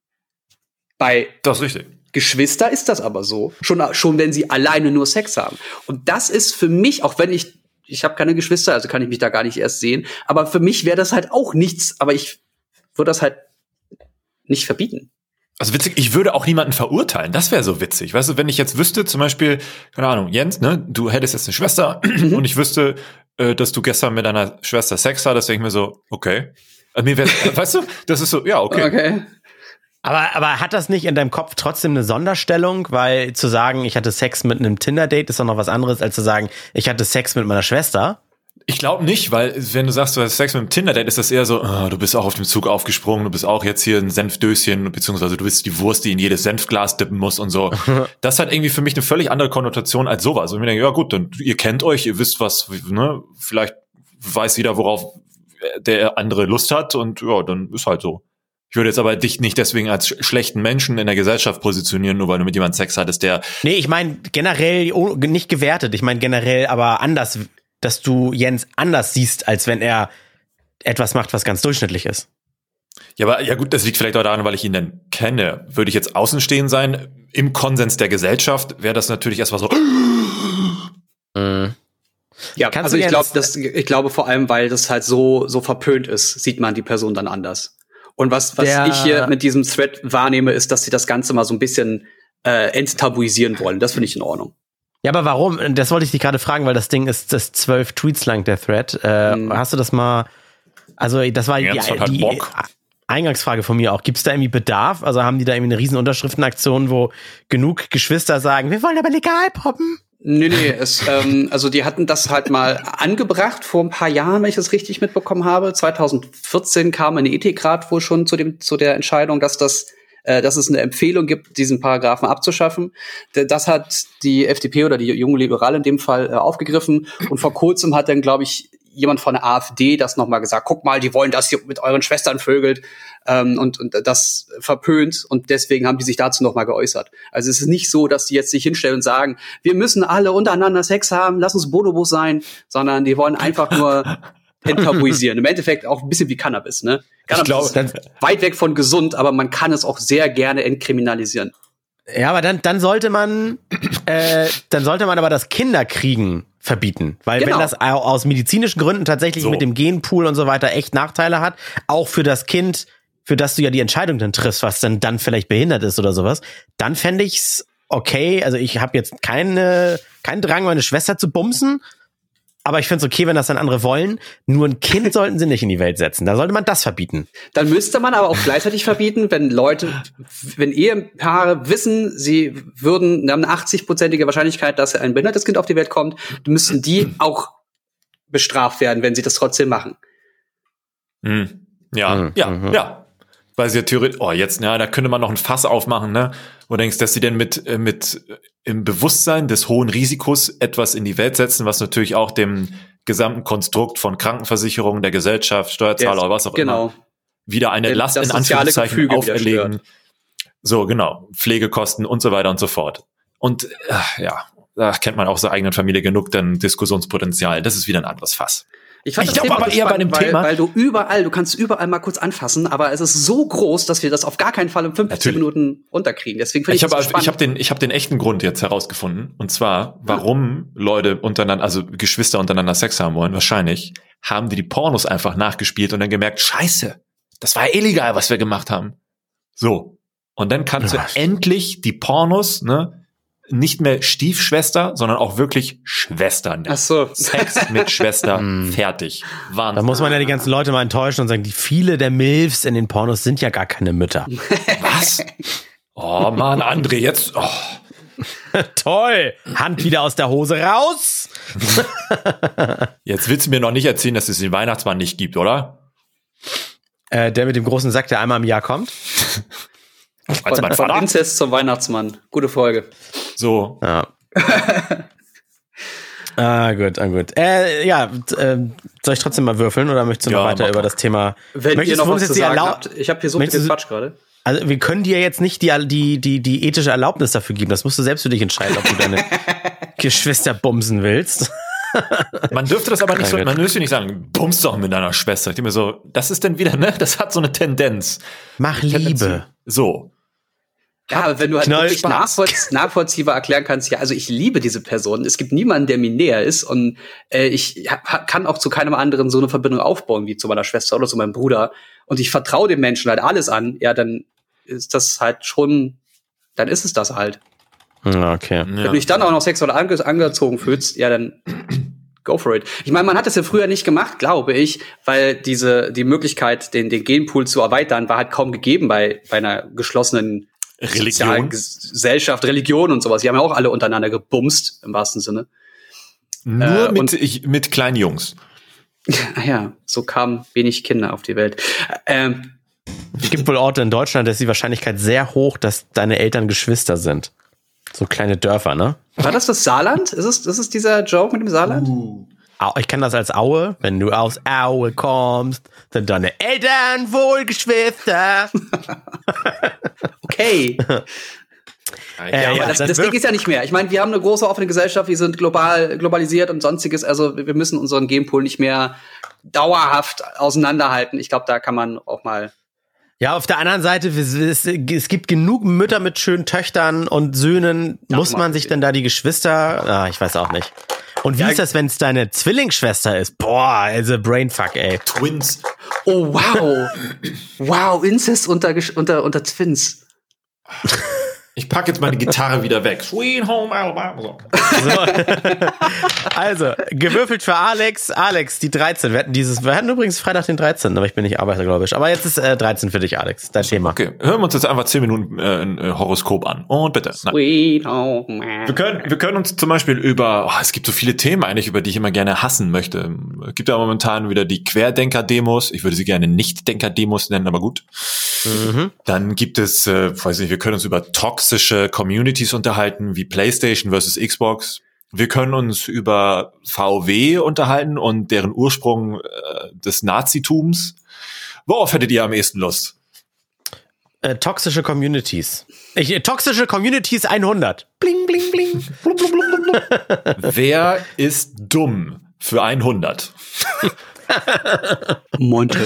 Bei das ist richtig. Geschwister ist das aber so. Schon, schon wenn sie alleine nur Sex haben. Und das ist für mich, auch wenn ich Ich habe keine Geschwister, also kann ich mich da gar nicht erst sehen. Aber für mich wäre das halt auch nichts. Aber ich würde das halt nicht verbieten. Also witzig, ich würde auch niemanden verurteilen. Das wäre so witzig. Weißt du, wenn ich jetzt wüsste, zum Beispiel, keine Ahnung, Jens, ne, du hättest jetzt eine Schwester mhm. und ich wüsste, äh, dass du gestern mit deiner Schwester Sex hattest, denke ich mir so, okay. Also, mir wär's, weißt du, das ist so, ja, okay. Okay. Aber, aber hat das nicht in deinem Kopf trotzdem eine Sonderstellung? Weil zu sagen, ich hatte Sex mit einem Tinder-Date ist doch noch was anderes, als zu sagen, ich hatte Sex mit meiner Schwester. Ich glaube nicht, weil wenn du sagst, du hast Sex mit einem Tinder-Date, ist das eher so, oh, du bist auch auf dem Zug aufgesprungen, du bist auch jetzt hier ein Senfdöschen, beziehungsweise du bist die Wurst, die in jedes Senfglas dippen muss und so. Das hat irgendwie für mich eine völlig andere Konnotation als sowas. Und ich mir denke, ja gut, dann ihr kennt euch, ihr wisst was, ne, vielleicht weiß jeder, worauf der andere Lust hat und ja, dann ist halt so. Ich würde jetzt aber dich nicht deswegen als schlechten Menschen in der Gesellschaft positionieren, nur weil du mit jemandem Sex hattest, der... Nee, ich meine generell, oh, nicht gewertet, ich meine generell aber anders, dass du Jens anders siehst, als wenn er etwas macht, was ganz durchschnittlich ist. Ja, aber ja gut, das liegt vielleicht auch daran, weil ich ihn dann kenne. Würde ich jetzt außenstehend sein, im Konsens der Gesellschaft, wäre das natürlich erstmal so... Mhm. Ja, Kannst also ich glaube, das, ich glaube vor allem, weil das halt so, so verpönt ist, sieht man die Person dann anders. Und was, was ich hier mit diesem Thread wahrnehme, ist, dass sie das Ganze mal so ein bisschen äh, enttabuisieren wollen. Das finde ich in Ordnung. Ja, aber warum? Das wollte ich dich gerade fragen, weil das Ding ist das zwölf Tweets lang, der Thread. Äh, hm. Hast du das mal, also das war ja, die, die Eingangsfrage von mir auch. Gibt es da irgendwie Bedarf? Also haben die da irgendwie eine riesen Unterschriftenaktion, wo genug Geschwister sagen, wir wollen aber legal poppen? Nee, nee, es, ähm, also die hatten das halt mal angebracht vor ein paar Jahren, wenn ich das richtig mitbekommen habe. zwanzig vierzehn kam ein Ethikrat wohl schon zu dem zu der Entscheidung, dass das äh, dass es eine Empfehlung gibt, diesen Paragraphen abzuschaffen. Das hat die F D P oder die Junge Liberale in dem Fall äh, aufgegriffen. Und vor kurzem hat dann, glaube ich, jemand von der AfD das nochmal gesagt, guck mal, die wollen, dass ihr mit euren Schwestern vögelt ähm, und, und das verpönt und deswegen haben die sich dazu nochmal geäußert. Also es ist nicht so, dass die jetzt sich hinstellen und sagen, wir müssen alle untereinander Sex haben, lass uns Bonobos sein, sondern die wollen einfach nur enttabuisieren. Im Endeffekt auch ein bisschen wie Cannabis, ne? Cannabis ich glaub, ist weit weg von gesund, aber man kann es auch sehr gerne entkriminalisieren. Ja, aber dann, dann sollte man, äh, dann sollte man aber das Kinderkriegen verbieten. Weil Genau. wenn das aus medizinischen Gründen tatsächlich So. mit dem Genpool und so weiter echt Nachteile hat, auch für das Kind, für das du ja die Entscheidung dann triffst, was dann, dann vielleicht behindert ist oder sowas, dann fände ich's okay. Also ich habe jetzt keine, keinen Drang, meine Schwester zu bumsen, aber ich finde es okay, wenn das dann andere wollen. Nur ein Kind sollten sie nicht in die Welt setzen. Da sollte man das verbieten. Dann müsste man aber auch gleichzeitig verbieten, wenn Leute, wenn Ehepaare wissen, sie würden, haben eine achtzig-prozentige Wahrscheinlichkeit, dass ein behindertes Kind auf die Welt kommt, müssen die auch bestraft werden, wenn sie das trotzdem machen. Hm. Ja, Mhm. ja, Mhm. ja. Weil sie ja theoretisch, oh, jetzt, ja, da könnte man noch ein Fass aufmachen, ne? Wo du denkst, dass sie denn mit, äh, mit äh, im Bewusstsein des hohen Risikos etwas in die Welt setzen, was natürlich auch dem gesamten Konstrukt von Krankenversicherung, der Gesellschaft, Steuerzahler Yes, oder was auch genau. immer, wieder eine Das Last in soziale Anführungszeichen Gefüge wieder auferlegen. stört. So, genau. Pflegekosten und so weiter und so fort. Und äh, ja, da kennt man auch seiner eigenen Familie genug, dann Diskussionspotenzial. Das ist wieder ein anderes Fass. Ich, fand Ich das glaub Thema aber eher bei spannend, dem weil, Thema- weil du überall, du kannst überall mal kurz anfassen, aber es ist so groß, dass wir das auf gar keinen Fall in fünfzehn Natürlich. Minuten unterkriegen. Deswegen finde ich, Ich das habe so spannend. ich hab den, ich hab den echten Grund jetzt herausgefunden. Und zwar, warum Leute untereinander, also Geschwister untereinander Sex haben wollen. Wahrscheinlich haben die die Pornos einfach nachgespielt und dann gemerkt, scheiße, das war illegal, was wir gemacht haben. So. Und dann kannst Ja. du endlich die Pornos, ne, nicht mehr Stiefschwester, sondern auch wirklich Schwester nennen. Ach so. Sex mit Schwester, fertig. Da Wahnsinn. muss man ja die ganzen Leute mal enttäuschen und sagen, die viele der Milfs in den Pornos sind ja gar keine Mütter. Was? Oh Mann, André, jetzt, oh. Toll! Hand wieder aus der Hose raus! Jetzt willst du mir noch nicht erzählen, dass es den Weihnachtsmann nicht gibt, oder? Äh, der mit dem großen Sack, der einmal im Jahr kommt. Also mein Von Vater? Inzest zum Weihnachtsmann. Gute Folge. So. Ja. ah, gut, ah, gut. Äh, ja, t- äh, soll ich trotzdem mal würfeln oder möchtest du noch Ja, weiter mach über mal. das Thema? Wenn Möchtest ihr noch du uns was jetzt zu die sagen Erlau- habt. Ich habe hier so viel Möchtest du- Quatsch gerade. Also wir können dir jetzt nicht die, die, die, die ethische Erlaubnis dafür geben. Das musst du selbst für dich entscheiden, ob du deine Geschwister bumsen willst. Man dürfte das aber nicht so, Ja, gut. man dürfte nicht sagen, bummst doch mit deiner Schwester. Ich denke mir so, das ist denn wieder, ne? Das hat so eine Tendenz. Mach Tendenz- Liebe. So. Ja, aber wenn du halt Knall wirklich Spaß. nachvollzie- nachvollziehbar erklären kannst, ja, also ich liebe diese Person. Es gibt niemanden, der mir näher ist und äh, ich hab, kann auch zu keinem anderen so eine Verbindung aufbauen wie zu meiner Schwester oder zu meinem Bruder. Und ich vertraue dem Menschen halt alles an. Ja, dann ist das halt schon, dann ist es das halt. Ja, okay. Wenn du dich dann auch noch sexuell ange angezogen fühlst, ja, dann go for it. Ich meine, man hat das ja früher nicht gemacht, glaube ich, weil diese die Möglichkeit, den, den Genpool zu erweitern, war halt kaum gegeben bei, bei einer geschlossenen Religion. sozialen Ges- Gesellschaft, Religion und sowas. Die haben ja auch alle untereinander gebumst, im wahrsten Sinne. Nur Äh, mit, und- ich, mit kleinen Jungs. Ah ja, so kamen wenig Kinder auf die Welt. Ähm, Es gibt wohl Orte in Deutschland, da ist die Wahrscheinlichkeit sehr hoch, dass deine Eltern Geschwister sind. So kleine Dörfer, ne? war das das Saarland? Ist es, ist es dieser Joke mit dem Saarland? Au- Ich kenne das als Aue. Wenn du aus Aue kommst, sind deine Eltern wohl Geschwister. Okay. Äh, Ja, aber ja, das, dann das wirf- Ding ist ja nicht mehr. Ich meine, wir haben eine große offene Gesellschaft, wir sind global globalisiert und sonstiges. Also wir müssen unseren Genpool nicht mehr dauerhaft auseinanderhalten. Ich glaube, da kann man auch mal. Ja, auf der anderen Seite, es, es, es gibt genug Mütter mit schönen Töchtern und Söhnen. Ja, Muss man mal. sich denn da die Geschwister? Ah, ich weiß auch nicht. Und wie Ja, ist das, wenn es deine Zwillingsschwester ist? Boah, also Brainfuck, ey. Twins. Oh wow, wow, Inzest unter Gesch- unter unter Twins. Ich pack jetzt meine Gitarre wieder weg. Sweet Home Alabama. So. So. Also, gewürfelt für Alex. Alex, die dreizehn. Wir hatten dieses, wir hatten übrigens Freitag den dreizehnten, aber ich bin nicht Arbeiter, glaube ich. Aber jetzt ist äh, dreizehn für dich, Alex. Dein Thema. Okay, hören wir uns jetzt einfach zehn Minuten äh, ein äh, Horoskop an. Und bitte. Na. Sweet home man. Wir können, wir können uns zum Beispiel über, oh, es gibt so viele Themen eigentlich, über die ich immer gerne hassen möchte. Es gibt ja momentan wieder die Querdenker-Demos. Ich würde sie gerne Nicht-Denker-Demos nennen, aber gut. Mhm. Dann gibt es, äh, weiß nicht, wir können uns über toxische Communities unterhalten, wie PlayStation versus Xbox. Wir können uns über V W unterhalten und deren Ursprung äh, des Nazitums. Worauf hättet ihr am ehesten Lust? Äh, toxische Communities. Ich, äh, toxische Communities hundert. Bling, bling, bling. Wer ist dumm für hundert? Monte.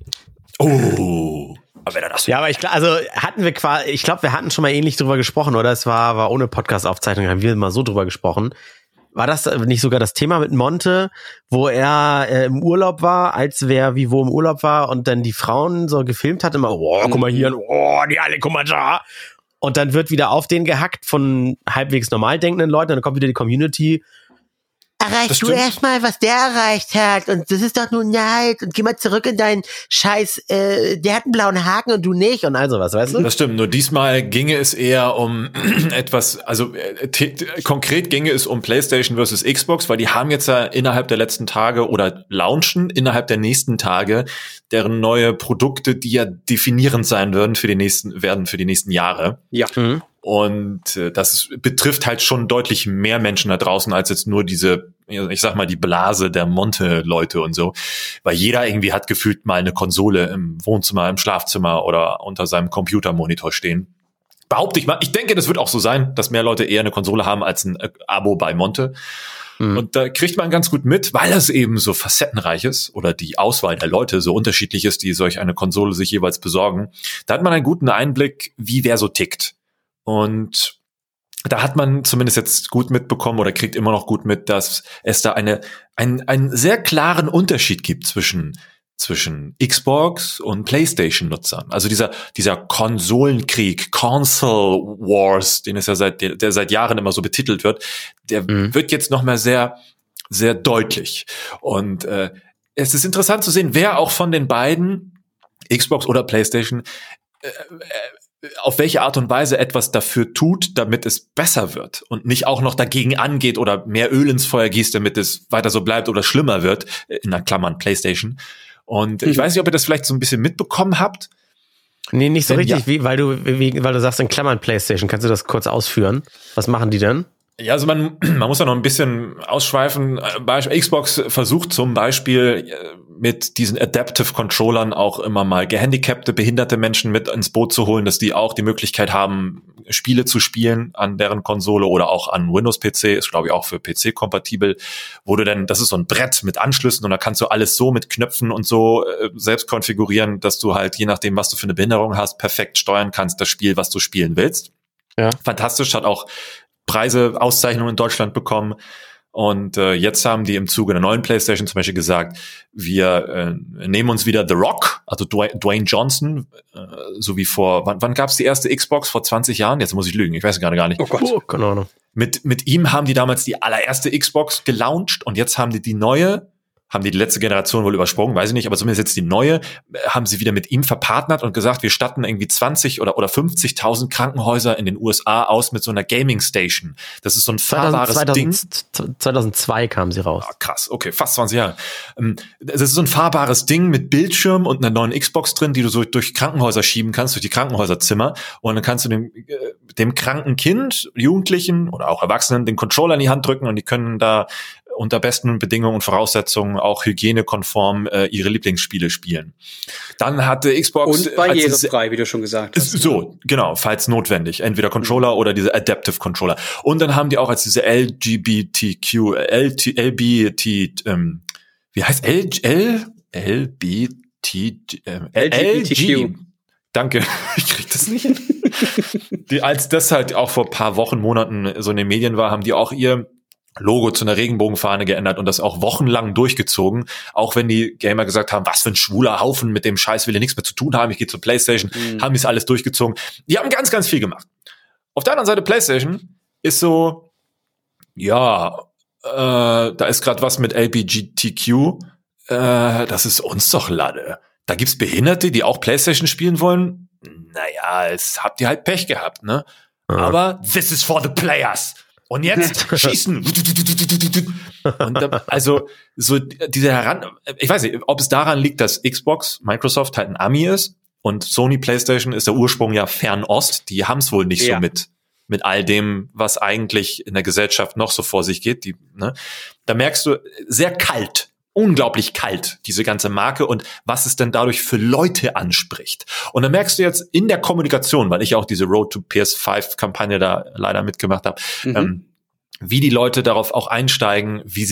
Oh. Aber das ja, aber ich also hatten wir quasi, ich glaube, wir hatten schon mal ähnlich drüber gesprochen, oder? Es war, war ohne Podcast-Aufzeichnung, haben wir mal so drüber gesprochen. War das nicht sogar das Thema mit Monte, wo er äh, im Urlaub war, als wer wie wo im Urlaub war und dann die Frauen so gefilmt hat, immer, oh, guck mal hier, oh, die alle, guck mal da. Und dann wird wieder auf den gehackt von halbwegs normal denkenden Leuten, und dann kommt wieder die Community. Erreichst du erstmal, was der erreicht hat, und das ist doch nur Neid, und geh mal zurück in deinen Scheiß, äh, der hat einen blauen Haken und du nicht, und all sowas, weißt du? Das stimmt, nur diesmal ginge es eher um etwas, also äh, t- t- konkret ginge es um PlayStation versus Xbox, weil die haben jetzt ja innerhalb der letzten Tage oder launchen innerhalb der nächsten Tage deren neue Produkte, die ja definierend sein werden für die nächsten, werden für die nächsten Jahre. Ja. Mhm. Und äh, das betrifft halt schon deutlich mehr Menschen da draußen als jetzt nur diese, ich sag mal, die Blase der Monte-Leute und so. Weil jeder irgendwie hat gefühlt mal eine Konsole im Wohnzimmer, im Schlafzimmer oder unter seinem Computermonitor stehen. Behaupte ich mal. Ich denke, das wird auch so sein, dass mehr Leute eher eine Konsole haben als ein äh, Abo bei Monte. Mhm. Und da kriegt man ganz gut mit, weil es eben so facettenreich ist oder die Auswahl der Leute so unterschiedlich ist, die solch eine Konsole sich jeweils besorgen. Da hat man einen guten Einblick, wie wer so tickt. Und da hat man zumindest jetzt gut mitbekommen oder kriegt immer noch gut mit, dass es da eine, einen, einen sehr klaren Unterschied gibt zwischen, zwischen Xbox und PlayStation-Nutzern. Also dieser, dieser Konsolenkrieg, Console Wars, den es ja seit, der, der seit Jahren immer so betitelt wird, der mhm. wird jetzt noch mal sehr, sehr deutlich. Und äh, es ist interessant zu sehen, wer auch von den beiden, Xbox oder PlayStation, äh, äh, auf welche Art und Weise etwas dafür tut, damit es besser wird und nicht auch noch dagegen angeht oder mehr Öl ins Feuer gießt, damit es weiter so bleibt oder schlimmer wird, in der Klammern PlayStation. Und mhm. ich weiß nicht, ob ihr das vielleicht so ein bisschen mitbekommen habt. Nee, nicht so Wenn, richtig, ja. wie, weil du wie, weil du sagst in Klammern PlayStation. Kannst du das kurz ausführen? Was machen die denn? Ja, also man, man muss da noch ein bisschen ausschweifen. Xbox versucht zum Beispiel mit diesen Adaptive Controllern auch immer mal gehandicapte, behinderte Menschen mit ins Boot zu holen, dass die auch die Möglichkeit haben, Spiele zu spielen an deren Konsole oder auch an Windows-P C, ist glaube ich auch für P C kompatibel, wo du denn, das ist so ein Brett mit Anschlüssen und da kannst du alles so mit Knöpfen und so äh, selbst konfigurieren, dass du halt, je nachdem, was du für eine Behinderung hast, perfekt steuern kannst, das Spiel, was du spielen willst. Ja. Fantastisch, hat auch Preise, Auszeichnungen in Deutschland bekommen. Und äh, jetzt haben die im Zuge der neuen PlayStation zum Beispiel gesagt, wir äh, nehmen uns wieder The Rock, also Dwayne Johnson, äh, so wie vor, wann, wann gab es die erste Xbox? Vor zwanzig Jahren? Jetzt muss ich lügen, ich weiß gerade gar nicht. Oh Gott, oh, keine Ahnung. Mit, mit ihm haben die damals die allererste Xbox gelauncht und jetzt haben die die neue, haben die die letzte Generation wohl übersprungen, weiß ich nicht, aber zumindest jetzt die neue, haben sie wieder mit ihm verpartnert und gesagt, wir statten irgendwie zwanzig oder oder fünfzigtausend Krankenhäuser in den U S A aus mit so einer Gaming Station. Das ist so ein fahrbares zweitausend, Ding. zweitausendzwei kam sie raus. Ah, krass, okay, fast zwanzig Jahre. Das ist so ein fahrbares Ding mit Bildschirm und einer neuen Xbox drin, die du so durch Krankenhäuser schieben kannst, durch die Krankenhäuserzimmer. Und dann kannst du dem, dem kranken Kind, Jugendlichen oder auch Erwachsenen den Controller in die Hand drücken und die können da unter besten Bedingungen und Voraussetzungen auch hygienekonform äh, ihre Lieblingsspiele spielen. Dann hatte Xbox... Und barrierefrei, wie du schon gesagt hast. So, genau, falls notwendig. Entweder Controller mhm. oder diese Adaptive Controller. Und dann haben die auch als diese L G B T Q, L B T, ähm, wie heißt L, L, L B T, ähm, L G B T Q. Danke, ich krieg das nicht hin. Die, als das halt auch vor paar Wochen, Monaten so in den Medien war, haben die auch ihr Logo zu einer Regenbogenfahne geändert und das auch wochenlang durchgezogen, auch wenn die Gamer gesagt haben, was für ein schwuler Haufen, mit dem Scheiß will ich nichts mehr zu tun haben, ich gehe zur PlayStation, mhm. haben die es alles durchgezogen. Die haben ganz, ganz viel gemacht. Auf der anderen Seite PlayStation ist so, ja, äh, da ist gerade was mit L G B T Q, äh, das ist uns doch Lade. Da gibt's Behinderte, die auch PlayStation spielen wollen. Naja, es habt ihr halt Pech gehabt, ne? Mhm. Aber this is for the players. Und jetzt schießen. Und da, also so diese heran, ich weiß nicht, ob es daran liegt, dass Xbox, Microsoft halt ein Ami ist und Sony PlayStation ist der Ursprung ja Fernost. Die haben es wohl nicht ja. so mit mit all dem, was eigentlich in der Gesellschaft noch so vor sich geht. Die, ne? Da merkst du sehr kalt. Unglaublich kalt, diese ganze Marke und was es denn dadurch für Leute anspricht. Und dann merkst du jetzt in der Kommunikation, weil ich auch diese Road to P S fünf Kampagne da leider mitgemacht habe, mhm. ähm, wie die Leute darauf auch einsteigen, wie sie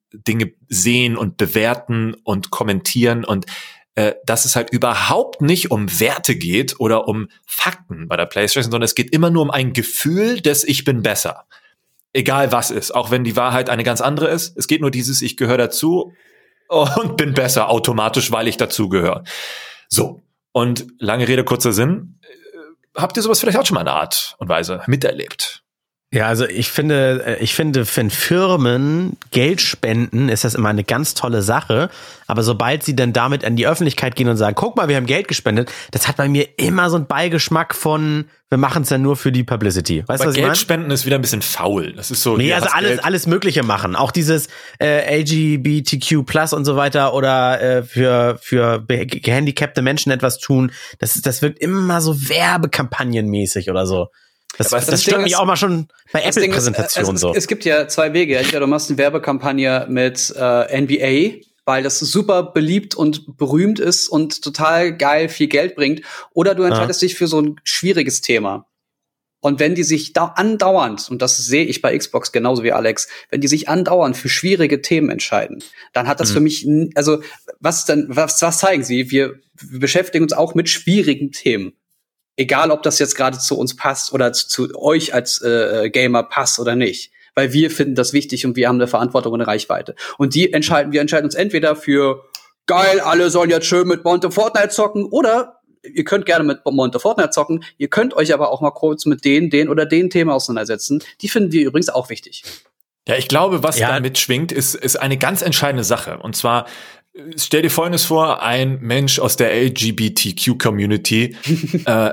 Dinge sehen und bewerten und kommentieren und äh, dass es halt überhaupt nicht um Werte geht oder um Fakten bei der PlayStation, sondern es geht immer nur um ein Gefühl des Ich bin besser. Egal was ist, auch wenn die Wahrheit eine ganz andere ist. Es geht nur dieses Ich gehöre dazu und bin besser automatisch, weil ich dazu gehöre. So, und lange Rede, kurzer Sinn. Habt ihr sowas vielleicht auch schon mal in einer Art und Weise miterlebt? Ja, also ich finde, ich finde, wenn Firmen Geld spenden, ist das immer eine ganz tolle Sache. Aber sobald sie dann damit an die Öffentlichkeit gehen und sagen, guck mal, wir haben Geld gespendet, das hat bei mir immer so einen Beigeschmack von, wir machen es ja nur für die Publicity. Weißt du, was ich meine? Geld spenden ist wieder ein bisschen faul. Das ist so. Nee, also alles, Geld. alles Mögliche machen. Auch dieses äh, L G B T Q plus und so weiter oder äh, für für gehandicapte Menschen etwas tun. Das, das wirkt immer so werbekampagnenmäßig oder so. Das, ja, das, das stört mich auch mal schon bei Apple-Präsentationen es, so. Es gibt ja zwei Wege. Entweder du machst eine Werbekampagne mit äh, N B A, weil das super beliebt und berühmt ist und total geil viel Geld bringt. Oder du entscheidest ja. dich für so ein schwieriges Thema. Und wenn die sich da andauernd, und das sehe ich bei Xbox genauso wie Alex, wenn die sich andauernd für schwierige Themen entscheiden, dann hat das mhm. für mich, also was dann, was, was zeigen sie? Wir, wir beschäftigen uns auch mit schwierigen Themen. Egal, ob das jetzt gerade zu uns passt oder zu, zu euch als äh, Gamer passt oder nicht. Weil wir finden das wichtig und wir haben eine Verantwortung und eine Reichweite. Und die entscheiden, wir entscheiden uns entweder für geil, alle sollen jetzt schön mit Monte Fortnite zocken oder ihr könnt gerne mit Monte Fortnite zocken, ihr könnt euch aber auch mal kurz mit den, den oder den Themen auseinandersetzen. Die finden wir übrigens auch wichtig. Ja, ich glaube, was ja. da mitschwingt, ist, ist eine ganz entscheidende Sache. Und zwar, stell dir Folgendes vor, ein Mensch aus der L G B T Q-Community, äh,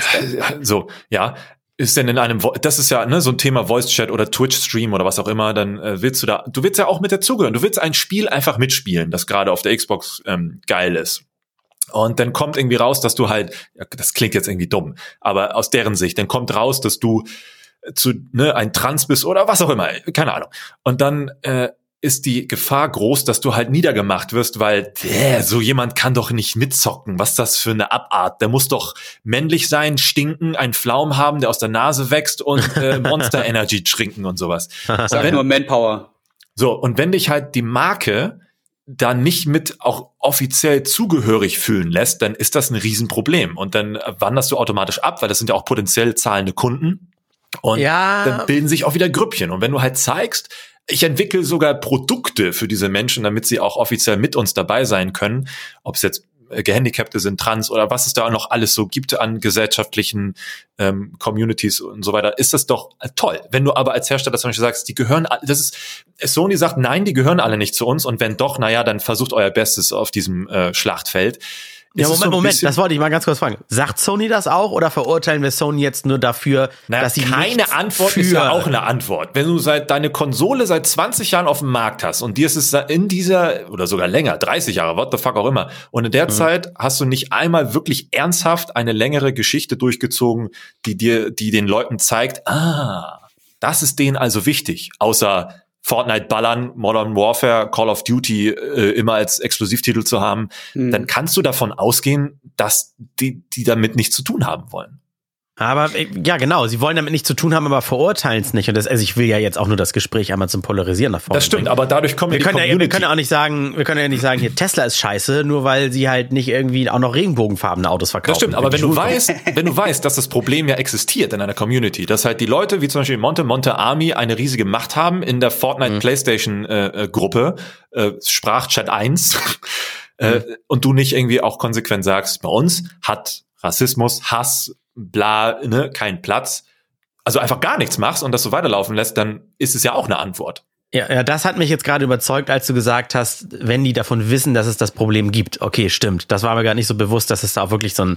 so, ja, ist denn in einem, das ist ja ne, so ein Thema Voice-Chat oder Twitch-Stream oder was auch immer, dann äh, willst du da, du willst ja auch mit dazugehören, du willst ein Spiel einfach mitspielen, das gerade auf der Xbox ähm, geil ist. Und dann kommt irgendwie raus, dass du halt, ja, das klingt jetzt irgendwie dumm, aber aus deren Sicht, dann kommt raus, dass du zu ne ein Trans bist oder was auch immer, keine Ahnung. Und dann äh, ist die Gefahr groß, dass du halt niedergemacht wirst, weil däh, so jemand kann doch nicht mitzocken. Was ist das für eine Abart? Der muss doch männlich sein, stinken, einen Flaum haben, der aus der Nase wächst und äh, Monster Energy trinken und sowas. Sag wenn, nur Manpower. So, und wenn dich halt die Marke da nicht mit auch offiziell zugehörig fühlen lässt, dann ist das ein Riesenproblem. Und dann wanderst du automatisch ab, weil das sind ja auch potenziell zahlende Kunden. Und ja. dann bilden sich auch wieder Grüppchen. Und wenn du halt zeigst, ich entwickle sogar Produkte für diese Menschen, damit sie auch offiziell mit uns dabei sein können, ob es jetzt Gehandicapte sind, Trans oder was es da noch alles so gibt an gesellschaftlichen ähm, Communities und so weiter, ist das doch toll. Wenn du aber als Hersteller zum Beispiel sagst, die gehören, das ist, Sony sagt, nein, die gehören alle nicht zu uns und wenn doch, naja, dann versucht euer Bestes auf diesem äh, Schlachtfeld. Ja, Moment, so Moment, das wollte ich mal ganz kurz fragen. Sagt Sony das auch oder verurteilen wir Sony jetzt nur dafür, naja, dass sie keine Antwort für ist ja auch eine Antwort. Wenn du seit deine Konsole seit zwanzig Jahren auf dem Markt hast und dir ist es in dieser, oder sogar länger, dreißig Jahre, what the fuck auch immer, und in der mhm. Zeit hast du nicht einmal wirklich ernsthaft eine längere Geschichte durchgezogen, die dir, die den Leuten zeigt, ah, das ist denen also wichtig, außer Fortnite ballern, Modern Warfare, Call of Duty äh, immer als Exklusivtitel zu haben, mhm. dann kannst du davon ausgehen, dass die, die damit nichts zu tun haben wollen. Aber ja, genau, sie wollen damit nichts zu tun haben, aber verurteilen es nicht. Und das, also ich will ja jetzt auch nur das Gespräch einmal zum Polarisieren nach vorne Das stimmt, bringen. aber dadurch kommen wir die Community. Ja, wir können ja auch nicht sagen, wir können ja nicht sagen, hier Tesla ist scheiße, nur weil sie halt nicht irgendwie auch noch regenbogenfarbene Autos verkaufen. Das stimmt, aber wenn du weißt, wenn du weißt, dass das Problem ja existiert in einer Community, dass halt die Leute, wie zum Beispiel Monte Monte Army, eine riesige Macht haben in der Fortnite mhm. PlayStation äh, Gruppe, äh, Sprachchat eins, äh, mhm. und du nicht irgendwie auch konsequent sagst, bei uns hat Rassismus, Hass, bla, ne, kein Platz, also einfach gar nichts machst und das so weiterlaufen lässt, dann ist es ja auch eine Antwort. Ja, ja, das hat mich jetzt gerade überzeugt, als du gesagt hast, wenn die davon wissen, dass es das Problem gibt. Okay, stimmt. Das war mir gar nicht so bewusst, dass es da auch wirklich so ein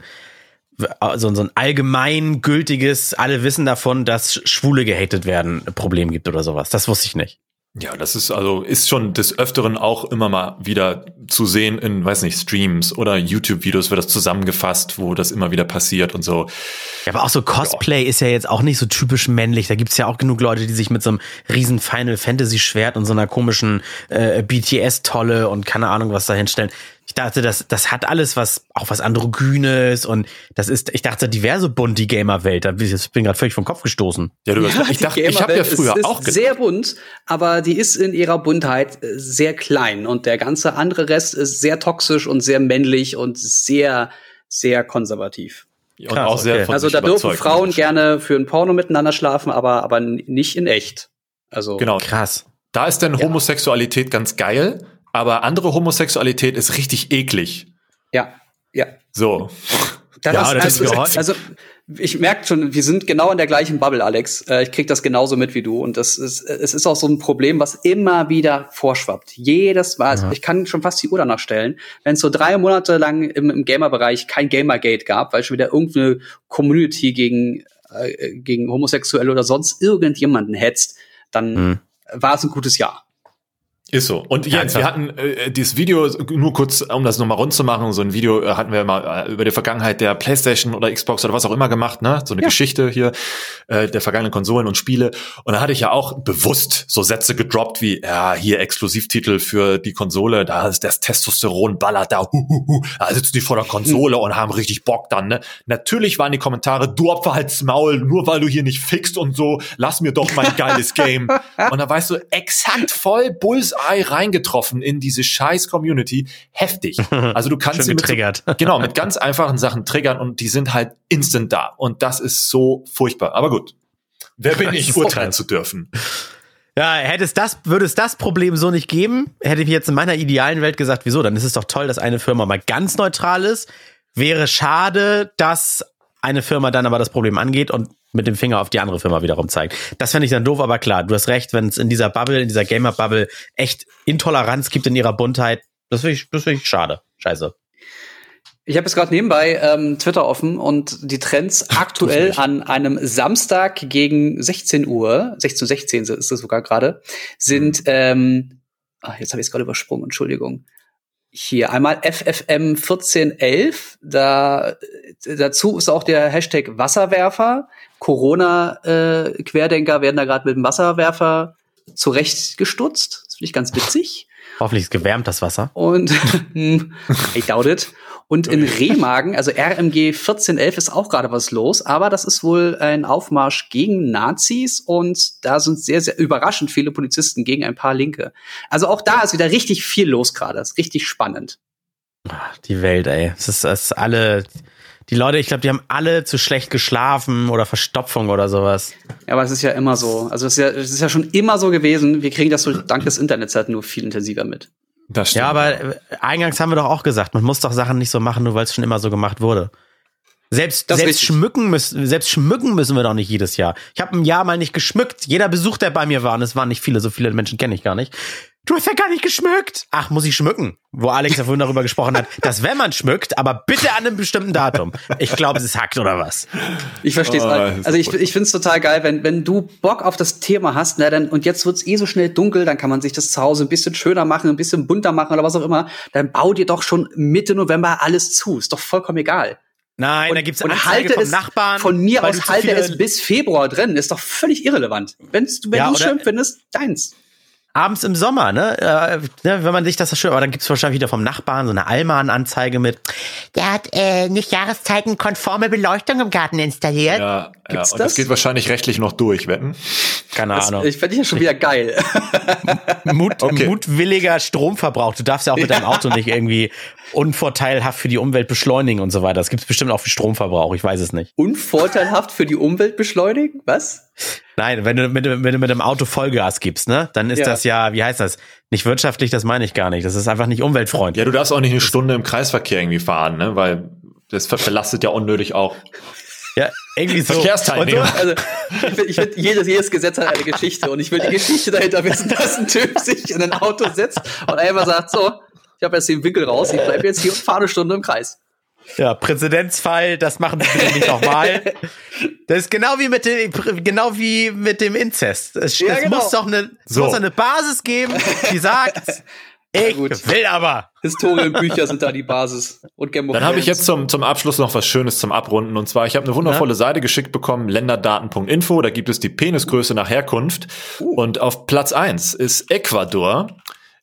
so, so ein allgemein gültiges, alle wissen davon, dass Schwule gehatet werden, Problem gibt oder sowas. Das wusste ich nicht. Ja, das ist also, ist schon des Öfteren auch immer mal wieder zu sehen in, weiß nicht, Streams oder YouTube-Videos wird das zusammengefasst, wo das immer wieder passiert und so. Ja, aber auch so Cosplay ja. ist ja jetzt auch nicht so typisch männlich. Da gibt's ja auch genug Leute, die sich mit so einem riesen Final Fantasy Schwert und so einer komischen äh, B T S-Tolle und keine Ahnung was da hinstellen. Ich dachte, das, das hat alles was, auch was Androgynes und das ist, ich dachte, die wäre so bunt, die Gamer-Welt. Ich bin gerade völlig vom Kopf gestoßen. Ja, du ja, hast, ich dachte, ich habe ja früher ist, auch ist sehr bunt, aber die ist in ihrer Buntheit sehr klein und der ganze andere Rest ist sehr toxisch und sehr männlich und sehr, sehr konservativ. Und Krass, auch sehr okay. Also da dürfen Frauen gerne für ein Porno miteinander schlafen, aber, aber nicht in echt. Also genau. Krass. Da ist dann Homosexualität ja. ganz geil. Aber andere Homosexualität ist richtig eklig. Ja, ja. So. Das ja, ist, also, also, also ich merke schon, wir sind genau in der gleichen Bubble, Alex. Ich krieg das genauso mit wie du. Und das ist, es ist auch so ein Problem, was immer wieder vorschwappt. Jedes Mal. Ja. Ich kann schon fast die Uhr danach stellen. Wenn es so drei Monate lang im, im Gamer-Bereich kein Gamergate gab, weil schon wieder irgendeine Community gegen, äh, gegen Homosexuelle oder sonst irgendjemanden hetzt, dann hm. war es ein gutes Jahr. Ist so. Und Jens, ja, wir hatten äh, dieses Video, nur kurz, um das nochmal rund zu machen, so ein Video äh, hatten wir mal äh, über die Vergangenheit der PlayStation oder Xbox oder was auch immer gemacht, ne? So eine ja. Geschichte hier äh, der vergangenen Konsolen und Spiele. Und da hatte ich ja auch bewusst so Sätze gedroppt wie, ja, hier Exklusivtitel für die Konsole, da ist das Testosteron ballert da, hu, hu, hu, da sitzen die vor der Konsole und haben richtig Bock dann, ne? Natürlich waren die Kommentare, du Opfer halt's Maul, nur weil du hier nicht fixt und so, lass mir doch mein geiles Game. Und da weißt du, exakt voll Bullseye reingetroffen in diese scheiß Community. Heftig. Also du kannst sie mit, so, genau, mit ganz einfachen Sachen triggern und die sind halt instant da. Und das ist so furchtbar. Aber gut. Wer bin ich, urteilen zu dürfen? Ja, hätte es das, würde es das Problem so nicht geben, hätte ich jetzt in meiner idealen Welt gesagt, wieso? Dann ist es doch toll, dass eine Firma mal ganz neutral ist. Wäre schade, dass eine Firma dann aber das Problem angeht und mit dem Finger auf die andere Firma wiederum zeigt. Das fände ich dann doof, aber klar, du hast recht, wenn es in dieser Bubble, in dieser Gamer-Bubble echt Intoleranz gibt in ihrer Buntheit, das finde ich, das finde ich schade. Scheiße. Ich habe jetzt gerade nebenbei ähm, Twitter offen und die Trends aktuell an einem Samstag gegen sechzehn Uhr, sechzehn Uhr sechzehn ist es sogar gerade, sind, ähm, ach, jetzt habe ich es gerade übersprungen, Entschuldigung. Hier einmal F F M vierzehn elf, da dazu ist auch der Hashtag Wasserwerfer. Corona-Querdenker äh, werden da gerade mit dem Wasserwerfer zurechtgestutzt. Das finde ich ganz witzig. Hoffentlich ist gewärmt das Wasser. Und I doubt it. Und in Remagen, also R M G vierzehn elf ist auch gerade was los, aber das ist wohl ein Aufmarsch gegen Nazis und da sind sehr, sehr überraschend viele Polizisten gegen ein paar Linke. Also auch da ist wieder richtig viel los gerade. Das ist richtig spannend. Ach, die Welt, ey. Es ist, es ist alle, die Leute, ich glaube, die haben alle zu schlecht geschlafen oder Verstopfung oder sowas. Ja, aber es ist ja immer so. Also es ist ja, es ist ja schon immer so gewesen. Wir kriegen das so dank des Internets halt nur viel intensiver mit. Das stimmt. Ja, aber eingangs haben wir doch auch gesagt, man muss doch Sachen nicht so machen, nur weil es schon immer so gemacht wurde. Selbst, selbst schmücken müssen, selbst schmücken müssen wir doch nicht jedes Jahr. Ich habe ein Jahr mal nicht geschmückt. Jeder Besuch, der bei mir war, und es waren nicht viele, so viele Menschen kenne ich gar nicht. Du hast ja gar nicht geschmückt. Ach, muss ich schmücken? Wo Alex ja vorhin darüber gesprochen hat, dass wenn man schmückt, aber bitte an einem bestimmten Datum. Ich glaube, es ist hackt oder was? Ich verstehe es. Oh, also ich, ich finde es total geil, wenn wenn du Bock auf das Thema hast, ne, dann und jetzt wird's eh so schnell dunkel, dann kann man sich das zu Hause ein bisschen schöner machen, ein bisschen bunter machen oder was auch immer. Dann bau dir doch schon Mitte November alles zu. Ist doch vollkommen egal. Nein, und, da gibt's und Anzeige halte vom es, Nachbarn. Von mir aus halte es bis Februar drin. Ist doch völlig irrelevant. Wenn's, wenn ja, du es schön findest, deins. Abends im Sommer, ne? Äh, ne, wenn man sich das schön, aber dann gibt's wahrscheinlich wieder vom Nachbarn so eine Allmann-Anzeige mit. Der hat äh, nicht jahreszeitenkonforme Beleuchtung im Garten installiert. Ja, ja. Und das? das geht wahrscheinlich rechtlich noch durch, wetten? Keine das, Ahnung. Ich fände ich ja schon wieder geil. Mut, okay. Mutwilliger Stromverbrauch. Du darfst ja auch mit deinem Auto nicht irgendwie unvorteilhaft für die Umwelt beschleunigen und so weiter. Das gibt's bestimmt auch für Stromverbrauch, ich weiß es nicht. Unvorteilhaft für die Umwelt beschleunigen? Was? Nein, wenn du mit, wenn du mit dem Auto Vollgas gibst, ne, dann ist ja. das ja, wie heißt das? Nicht wirtschaftlich, das meine ich gar nicht. Das ist einfach nicht umweltfreundlich. Ja, du darfst auch nicht eine Stunde im Kreisverkehr irgendwie fahren, ne, weil das belastet ja unnötig auch. Ja, irgendwie so. Verkehrsteilnehmer. So, also, ich find, ich find, jedes, jedes Gesetz hat eine Geschichte und ich will die Geschichte dahinter wissen, dass ein Typ sich in ein Auto setzt und einfach sagt, so, ich habe jetzt den Winkel raus, ich bleibe jetzt hier und fahre eine Stunde im Kreis. Ja, Präzedenzfall, das machen Sie bitte nicht nochmal. Das ist genau wie mit dem, genau wie mit dem Inzest. Es, ja, es genau. muss doch eine, es so. muss eine Basis geben, die sagt, ich will aber. Historienbücher sind da die Basis. Und Game of Dann habe ich jetzt zum, zum Abschluss noch was Schönes zum Abrunden. Und zwar, ich habe eine wundervolle ja. Seite geschickt bekommen, länderdaten punkt info. Da gibt es die Penisgröße nach Herkunft. Uh. Und auf Platz eins ist Ecuador.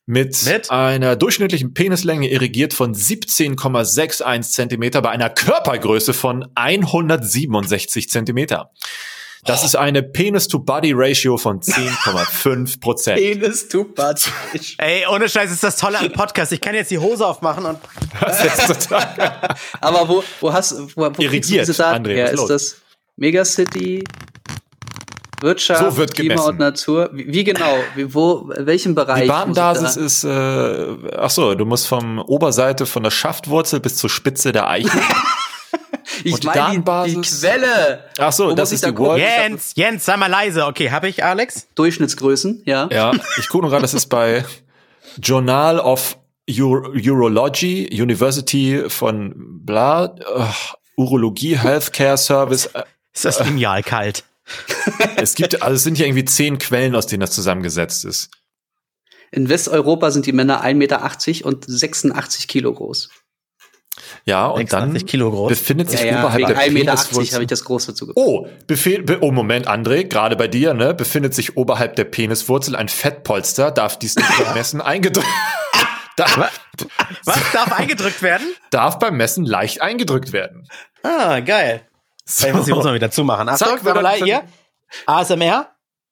Mit, mit einer durchschnittlichen Penislänge irrigiert von siebzehn Komma einundsechzig Zentimeter bei einer Körpergröße von hundertsiebenundsechzig Zentimeter. Das oh. ist eine Penis-to-Body-Ratio von zehn Komma fünf Prozent. Penis-to-Body. Ey, ohne Scheiß ist das Tolle am Podcast. Ich kann jetzt die Hose aufmachen und... Das ist total Aber wo, wo hast wo, wo irrigiert, diese Daten André, her? Ist das Megacity, Wirtschaft, so wird Klima gemessen. Und Natur? Wie, wie genau? Wie, wo, welchen Bereich? Die Badenbasis ist, äh, ach so, du musst vom Oberseite von der Schaftwurzel bis zur Spitze der Eichel. Ich meine die, die Quelle. Ach so, Wo das ist da die World. Jens, Jens, sei mal leise. Okay, habe ich, Alex? Durchschnittsgrößen, ja. Ja, ich gucke nur gerade, das ist bei Journal of Ur- Urology, University von bla, uh, Urologie, Healthcare Service. Ist das Lineal kalt? Es gibt, also es sind ja irgendwie zehn Quellen, aus denen das zusammengesetzt ist. In Westeuropa sind die Männer ein Meter achtzig und sechsundachtzig Kilo groß. Ja, und dann Kilo groß. befindet sich ja, ja, oberhalb der ein Meter achtzig Peniswurzel. habe ich das groß dazu gebracht. Oh, befehl, be, oh, Moment, André, gerade bei dir, ne, befindet sich oberhalb der Peniswurzel ein Fettpolster, darf dies nicht beim Messen eingedrückt Was? Was darf eingedrückt werden? Darf beim Messen leicht eingedrückt werden. Ah, geil. So. Ich muss die Hose mal wieder zumachen. Achtung, Zack, wieder Zack, hier. A S M R.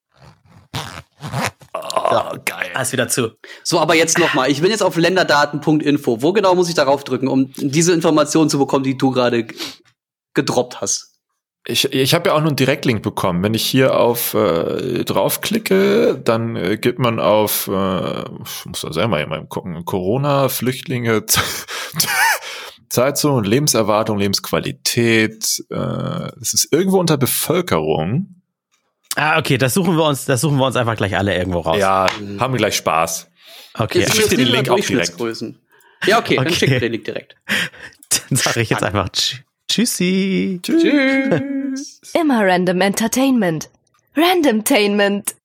Oh, geil. Alles wieder zu. So, aber jetzt noch mal. Ich bin jetzt auf länderdaten punkt info. Wo genau muss ich darauf drücken, um diese Informationen zu bekommen, die du gerade g- gedroppt hast? Ich, ich habe ja auch nur einen Direktlink bekommen. Wenn ich hier auf äh, draufklicke, dann äh, gibt man auf, äh, ich muss da selber mal gucken, Corona, Flüchtlinge, Zeitzone, Lebenserwartung, Lebensqualität. Äh, das ist irgendwo unter Bevölkerung. Ah, okay, das suchen wir uns, das suchen wir uns einfach gleich alle irgendwo raus. Ja, haben wir gleich Spaß. Okay. Jetzt Ich schicke dir den Link auch direkt. Durchschnittsgrößen. Ja, okay, dann Okay. schick mir den Link direkt. Dann sage ich jetzt einfach tsch- Tschüssi. Tschüss. Immer Random Entertainment. Randomtainment.